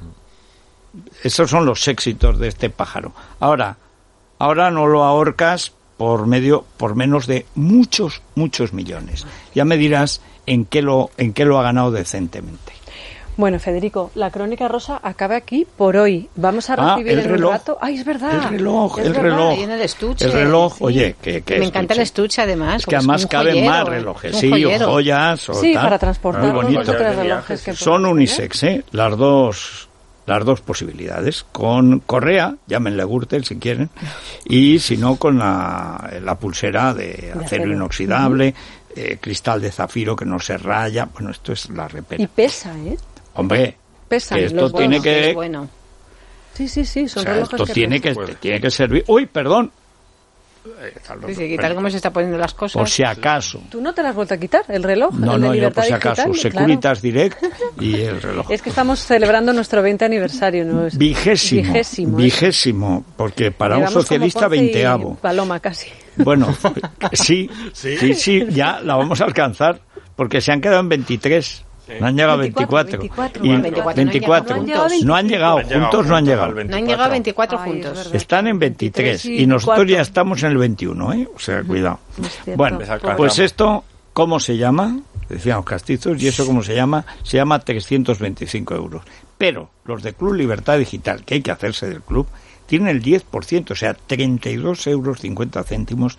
Speaker 4: Esos son los éxitos de este pájaro. Ahora, ahora no lo ahorcas por medio, por menos de muchos, muchos millones. Ya me dirás en qué lo, en qué lo ha ganado decentemente.
Speaker 7: Bueno, Federico, la Crónica Rosa acaba aquí por hoy. Vamos a recibir
Speaker 4: ah, el
Speaker 7: en
Speaker 4: reloj.
Speaker 7: un rato... ¡Ay, es verdad!
Speaker 4: El reloj,
Speaker 5: Es
Speaker 4: el
Speaker 5: verdad,
Speaker 4: reloj.
Speaker 5: y en el estuche.
Speaker 4: El reloj,
Speaker 5: Sí.
Speaker 4: oye, que, que
Speaker 5: Me encanta el estuche, además.
Speaker 4: Es que
Speaker 5: porque
Speaker 4: además
Speaker 5: un
Speaker 4: caben
Speaker 5: joyero,
Speaker 4: más
Speaker 5: ¿eh?
Speaker 4: relojes,
Speaker 5: Un
Speaker 4: sí, o
Speaker 5: joyero.
Speaker 4: joyas o
Speaker 7: Sí,
Speaker 4: tal.
Speaker 7: para transportar
Speaker 4: Muy
Speaker 7: los
Speaker 4: bonito.
Speaker 7: dos o tres
Speaker 6: Joyas de
Speaker 7: relojes que
Speaker 6: viajes.
Speaker 4: Son
Speaker 7: podemos
Speaker 4: unisex, ¿eh? Las dos, las dos posibilidades. Con correa, llámenle Gürtel si quieren, y si no con la, la pulsera de acero,
Speaker 7: acero.
Speaker 4: inoxidable, eh, cristal de zafiro que no se raya. Bueno, esto es la
Speaker 7: tener.
Speaker 4: repera.
Speaker 7: Y pesa, ¿eh?
Speaker 4: Hombre,
Speaker 7: Pesan
Speaker 4: que esto
Speaker 7: los
Speaker 4: tiene
Speaker 7: buenos,
Speaker 4: que...
Speaker 5: Es bueno.
Speaker 7: Sí, sí, sí, son
Speaker 4: o sea,
Speaker 7: relojes
Speaker 4: esto
Speaker 7: que
Speaker 4: tiene
Speaker 7: pesan.
Speaker 4: que, te tiene que servir... Uy, perdón. Eh,
Speaker 5: Sí, sí, y tal como se está poniendo las cosas.
Speaker 4: Por si acaso.
Speaker 7: ¿Tú no te las has vuelto a quitar, el reloj?
Speaker 4: No,
Speaker 7: el de
Speaker 4: no, yo
Speaker 7: Libertad
Speaker 4: por si acaso.
Speaker 7: Digital?
Speaker 4: Securitas
Speaker 7: Claro.
Speaker 4: Direct y el reloj.
Speaker 7: Es que estamos celebrando nuestro veinte aniversario, ¿no? Es-
Speaker 4: Vigésimo.
Speaker 7: Vigésimo. ¿eh?
Speaker 4: Vigésimo, porque para un
Speaker 7: Llevamos como
Speaker 4: socialista
Speaker 7: Ponce y
Speaker 4: veinteavo.
Speaker 7: Paloma, casi.
Speaker 4: Bueno, sí, sí, sí, ya la vamos a alcanzar, porque se han quedado en veintitrés. No han llegado a veinticuatro.
Speaker 7: veinticuatro,
Speaker 4: Y
Speaker 5: veinticuatro,
Speaker 4: veinticuatro.
Speaker 5: no han llegado
Speaker 4: No han llegado,
Speaker 6: No han llegado
Speaker 4: juntos no han
Speaker 6: juntos
Speaker 4: llegado.
Speaker 6: al
Speaker 5: No han llegado a veinticuatro
Speaker 7: Ay, es
Speaker 5: juntos.
Speaker 7: verdad.
Speaker 4: Están en veintitrés
Speaker 7: veintitrés
Speaker 4: y nosotros
Speaker 7: cuatro.
Speaker 4: ya estamos en el veintiuno, ¿eh? O sea, cuidado.
Speaker 7: Es cierto.
Speaker 4: Bueno,
Speaker 6: Les alcanzamos.
Speaker 4: pues esto, ¿cómo se llama? Decíamos castizos, y eso ¿cómo se llama? Se llama trescientos veinticinco euros. Pero los de Club Libertad Digital, que hay que hacerse del club, tienen el diez por ciento, o sea, treinta y dos euros cincuenta céntimos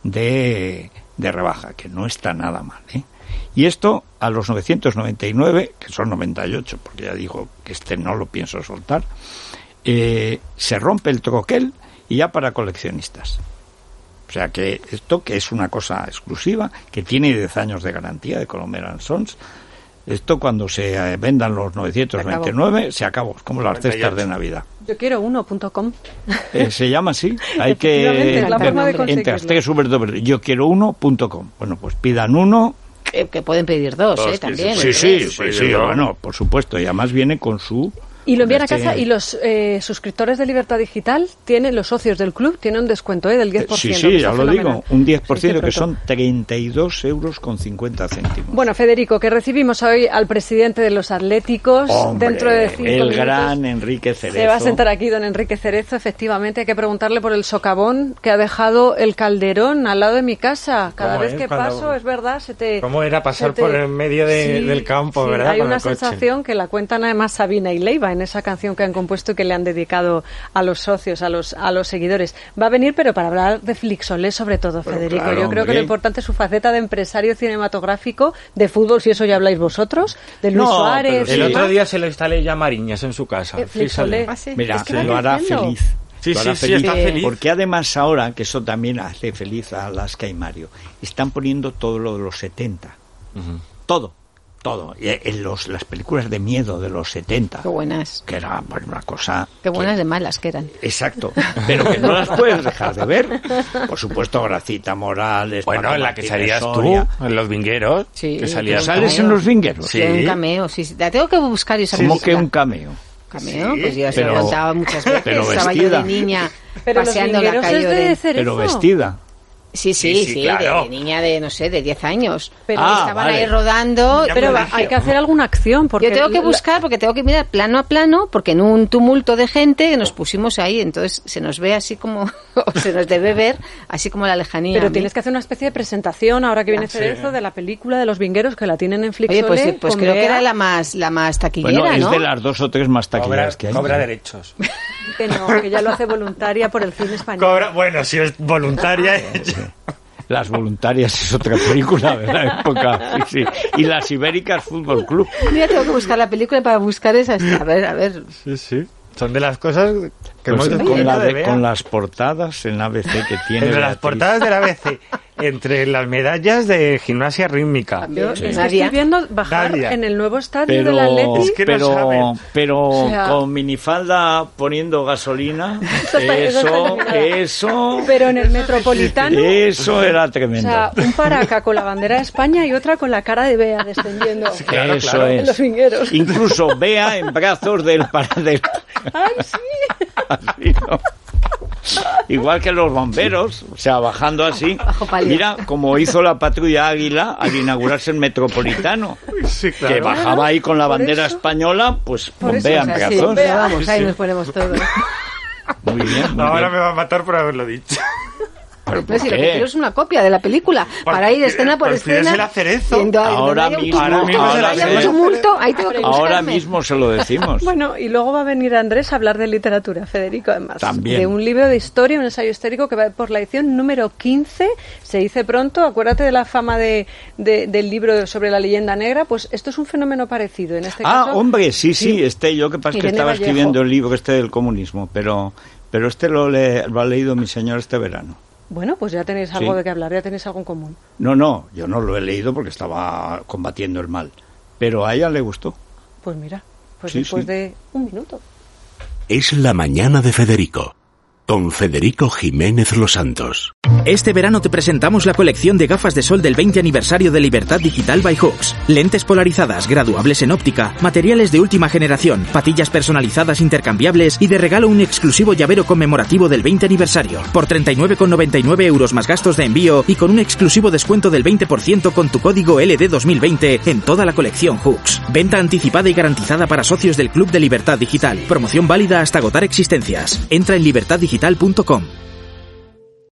Speaker 4: de, de rebaja, que no está nada mal, ¿eh? Y esto a los novecientos noventa y nueve, que son noventa y ocho, porque ya digo que este no lo pienso soltar, eh, se rompe el troquel y ya para coleccionistas. O sea que esto, que es una cosa exclusiva, que tiene diez años de garantía de Colomera and Sons, esto cuando se eh, vendan los novecientos veintinueve se acabó, es como las
Speaker 6: noventa y ocho.
Speaker 4: cestas de Navidad.
Speaker 7: Yo quiero uno punto com.
Speaker 4: Eh, se llama así, hay
Speaker 7: Efectivamente,
Speaker 4: que
Speaker 7: es la forma de
Speaker 4: entre
Speaker 7: conseguirlo.
Speaker 4: hashtag super yo quiero uno punto com. Bueno, pues pidan uno.
Speaker 5: Que, que pueden pedir dos,
Speaker 6: Dos,
Speaker 5: ¿eh?
Speaker 6: que
Speaker 5: También.
Speaker 4: Sí,
Speaker 5: ¿eh?
Speaker 4: sí, sí,
Speaker 6: pues,
Speaker 4: sí,
Speaker 6: yo-
Speaker 4: bueno, por supuesto, y además viene con su...
Speaker 7: Y lo envían a
Speaker 4: este-
Speaker 7: casa y los eh, suscriptores de Libertad Digital tienen, los socios del club, tienen un descuento ¿eh? del diez por
Speaker 4: Sí,
Speaker 7: ciento.
Speaker 4: sí,
Speaker 7: que
Speaker 4: ya
Speaker 7: está
Speaker 4: lo
Speaker 7: fenomenal.
Speaker 4: digo, un diez por ciento
Speaker 7: Sí,
Speaker 4: que
Speaker 7: sí,
Speaker 4: son treinta y dos euros con cincuenta céntimos.
Speaker 7: Bueno, Federico, que recibimos hoy al presidente de los Atléticos.
Speaker 4: Hombre,
Speaker 7: Dentro de cinco
Speaker 4: el
Speaker 7: minutos
Speaker 4: gran Enrique Cerezo.
Speaker 7: se va a sentar aquí don Enrique Cerezo. Efectivamente, hay que preguntarle por el socavón que ha dejado el Calderón al lado de mi casa. Cada
Speaker 6: ¿Cómo
Speaker 7: vez
Speaker 6: es?
Speaker 7: que
Speaker 6: Cuando-
Speaker 7: paso, es verdad, se te...
Speaker 6: ¿Cómo era pasar
Speaker 7: se te-
Speaker 6: por el medio de-
Speaker 7: Sí,
Speaker 6: del campo,
Speaker 7: sí,
Speaker 6: verdad?
Speaker 7: Hay
Speaker 6: con
Speaker 7: una
Speaker 6: el coche?
Speaker 7: sensación que la cuentan además Sabina y Leiva en esa canción que han compuesto y que le han dedicado a los socios, a los a los seguidores. Va a venir, pero para hablar de Flixolé sobre todo,
Speaker 4: Pero
Speaker 7: Federico.
Speaker 4: claro,
Speaker 7: Yo creo que
Speaker 4: hombre.
Speaker 7: lo importante es su faceta de empresario cinematográfico, de fútbol, si eso ya habláis vosotros, de Luis
Speaker 4: No,
Speaker 7: Suárez.
Speaker 4: pero
Speaker 6: El
Speaker 4: sí.
Speaker 6: otro día se lo instalé ya a Mariñas en su casa.
Speaker 7: Eh, Flixolé.
Speaker 6: Fíjale.
Speaker 7: Ah, sí.
Speaker 4: Mira,
Speaker 7: Es que va
Speaker 4: lo hará
Speaker 7: creciendo.
Speaker 4: feliz.
Speaker 6: Sí,
Speaker 4: Lo hará
Speaker 6: sí, sí, está feliz.
Speaker 4: Porque además ahora, que eso también hace feliz a Alaska y Mario, están poniendo todo lo de los setenta.
Speaker 6: Ujú.
Speaker 4: Todo, todo. Y en los, las películas de miedo de los setenta.
Speaker 5: Qué buenas.
Speaker 4: Que era pues, una cosa...
Speaker 5: Qué buenas
Speaker 4: que-
Speaker 5: de malas que eran.
Speaker 4: Exacto, pero que no las puedes dejar de ver. Por supuesto, Gracita Morales...
Speaker 6: Bueno,
Speaker 4: Paco
Speaker 6: en la que
Speaker 4: Martínez
Speaker 6: salías
Speaker 4: Soria.
Speaker 6: tú, en Los Vingueros.
Speaker 5: Sí,
Speaker 6: que
Speaker 5: pero
Speaker 6: salías
Speaker 4: ¿Sales
Speaker 5: cameo.
Speaker 4: en Los Vingueros?
Speaker 6: Sí.
Speaker 5: Un cameo, sí, sí. La tengo que buscar y esa
Speaker 4: Como
Speaker 5: película.
Speaker 4: que un cameo.
Speaker 5: Cameo,
Speaker 6: Sí,
Speaker 5: pues ya se
Speaker 4: pero-
Speaker 5: lo contaba muchas veces.
Speaker 4: pero
Speaker 5: Estaba yo
Speaker 4: vestida.
Speaker 5: de niña
Speaker 7: Pero Los
Speaker 5: paseando la
Speaker 7: Vingueros
Speaker 5: calle
Speaker 7: es de
Speaker 5: Oren.
Speaker 7: Cerezo.
Speaker 4: Pero vestida.
Speaker 5: Sí, sí,
Speaker 6: Sí,
Speaker 5: sí,
Speaker 6: sí,
Speaker 5: de-
Speaker 6: claro.
Speaker 5: de, niña de, no sé, de diez años.
Speaker 7: Pero
Speaker 4: Ah,
Speaker 5: estaban
Speaker 4: vale.
Speaker 5: ahí rodando.
Speaker 6: Ya
Speaker 7: Pero
Speaker 6: me
Speaker 7: va-
Speaker 6: dije.
Speaker 7: hay que hacer alguna acción. Porque
Speaker 5: Yo tengo que
Speaker 7: la-
Speaker 5: buscar, porque tengo que mirar plano a plano, porque en un tumulto de gente nos pusimos ahí, entonces se nos ve así como, o se nos debe ver así como la lejanía. a
Speaker 7: Pero
Speaker 5: mí.
Speaker 7: tienes que hacer una especie de presentación, ahora que viene
Speaker 5: Sí.
Speaker 7: Cerezo, de la película de Los Vingueros, que la tienen en Flixolé.
Speaker 5: Oye, pues, sí, pues
Speaker 7: con
Speaker 5: creo que
Speaker 7: Bea.
Speaker 5: era la más, la más taquillera,
Speaker 4: Bueno, es
Speaker 5: ¿no?
Speaker 4: de las dos o tres más
Speaker 6: Cobra,
Speaker 4: taquilleras que hay.
Speaker 6: cobra derechos.
Speaker 7: Que no, que ya lo hace voluntaria por el cine español.
Speaker 6: Cobra, bueno, si es voluntaria. ella-
Speaker 4: Las Voluntarias es otra película de la época. Sí, sí. Y las Ibéricas Fútbol Club.
Speaker 5: Mira, tengo que buscar la película para buscar esas. A ver, a ver.
Speaker 6: Sí, sí. Son de las cosas que
Speaker 4: Pues
Speaker 6: hemos
Speaker 4: con, la
Speaker 6: descubierto de
Speaker 4: de-
Speaker 6: Bea.
Speaker 4: con las portadas en A B C que tiene.
Speaker 6: Entre las
Speaker 4: Beatriz.
Speaker 6: portadas de la A B C, entre las medallas de gimnasia rítmica.
Speaker 7: Yo
Speaker 5: Sí.
Speaker 7: es que
Speaker 5: Nadia.
Speaker 7: estoy viendo bajar
Speaker 6: Nadia.
Speaker 7: en el nuevo estadio
Speaker 4: Pero,
Speaker 7: del Atleti.
Speaker 6: Es que no
Speaker 4: pero,
Speaker 6: saben.
Speaker 4: pero
Speaker 7: O sea-
Speaker 4: con minifalda poniendo gasolina,
Speaker 7: Eso está- eso está
Speaker 4: eso,
Speaker 7: terminado.
Speaker 4: eso,
Speaker 7: Pero en el Metropolitano,
Speaker 4: eso era
Speaker 7: o
Speaker 4: tremendo.
Speaker 7: sea, un paraca con la bandera de España y otra con la cara de Bea descendiendo.
Speaker 6: claro,
Speaker 4: Eso
Speaker 6: claro.
Speaker 7: En
Speaker 4: es.
Speaker 7: Los Vingueros.
Speaker 4: Incluso Bea en brazos del paradero.
Speaker 7: ¡Ay, sí!
Speaker 4: Así, ¿no? Igual que los bomberos, o sea, bajando así.
Speaker 5: Bajo palio.
Speaker 4: Mira, como hizo la patrulla Águila al inaugurarse el Metropolitano,
Speaker 6: Sí, claro.
Speaker 4: que bajaba ahí con la
Speaker 7: Por
Speaker 4: bandera
Speaker 7: eso-
Speaker 4: española, pues
Speaker 7: por
Speaker 4: con
Speaker 7: eso,
Speaker 4: Bea
Speaker 7: o
Speaker 4: en
Speaker 7: sea, sí,
Speaker 4: brazos.
Speaker 5: Pero vamos, ahí
Speaker 4: Sí,
Speaker 5: nos ponemos todos.
Speaker 4: Muy bien, muy
Speaker 6: Ahora
Speaker 4: bien.
Speaker 6: me va a matar por haberlo dicho.
Speaker 4: ¿Pero
Speaker 5: No,
Speaker 4: por
Speaker 5: si lo
Speaker 4: qué?
Speaker 5: que quiero es una copia de la película, para ir escena por
Speaker 6: Pues pídesela
Speaker 5: escena.
Speaker 6: a Cerezo.
Speaker 5: viendo ahí
Speaker 4: Ahora
Speaker 5: donde haya un
Speaker 4: mismo,
Speaker 5: tumulto,
Speaker 6: ahora mismo
Speaker 5: donde
Speaker 6: se la
Speaker 5: haya un
Speaker 6: sé.
Speaker 5: tumulto, ahí tengo que
Speaker 4: Ahora
Speaker 5: buscarme.
Speaker 4: mismo se lo decimos.
Speaker 7: Bueno, y luego va a venir Andrés a hablar de literatura, Federico, además.
Speaker 4: También.
Speaker 7: De un libro de historia, un ensayo histérico que va por la edición número quince. Se dice pronto, acuérdate de la fama de, de- del libro sobre la leyenda negra, pues esto es un fenómeno parecido. En este
Speaker 4: Ah,
Speaker 7: caso,
Speaker 4: hombre, sí, sí, este yo que pasa es que
Speaker 7: Irene
Speaker 4: estaba
Speaker 7: Vallejo.
Speaker 4: escribiendo el libro este del comunismo, pero pero este lo, le- lo ha leído mi señor este verano.
Speaker 7: Bueno, pues ya tenéis algo
Speaker 4: Sí.
Speaker 7: de qué hablar, ya tenéis algo en común.
Speaker 4: No, no, yo no lo he leído porque estaba combatiendo el mal, pero a ella le gustó.
Speaker 7: Pues mira, pues
Speaker 4: Sí,
Speaker 7: después
Speaker 4: sí.
Speaker 7: de un minuto.
Speaker 2: Es la mañana de Federico, con Federico Jiménez Los Santos.
Speaker 8: Este verano te presentamos la colección de gafas de sol del veinte aniversario de Libertad Digital by Hooks. Lentes polarizadas, graduables en óptica, materiales de última generación, patillas personalizadas intercambiables y de regalo un exclusivo llavero conmemorativo del veinte aniversario. Por treinta y nueve con noventa y nueve euros más gastos de envío y con un exclusivo descuento del veinte por ciento con tu código L D dos mil veinte en toda la colección Hooks. Venta anticipada y garantizada para socios del Club de Libertad Digital. Promoción válida hasta agotar existencias. Entra en libertad digital punto com.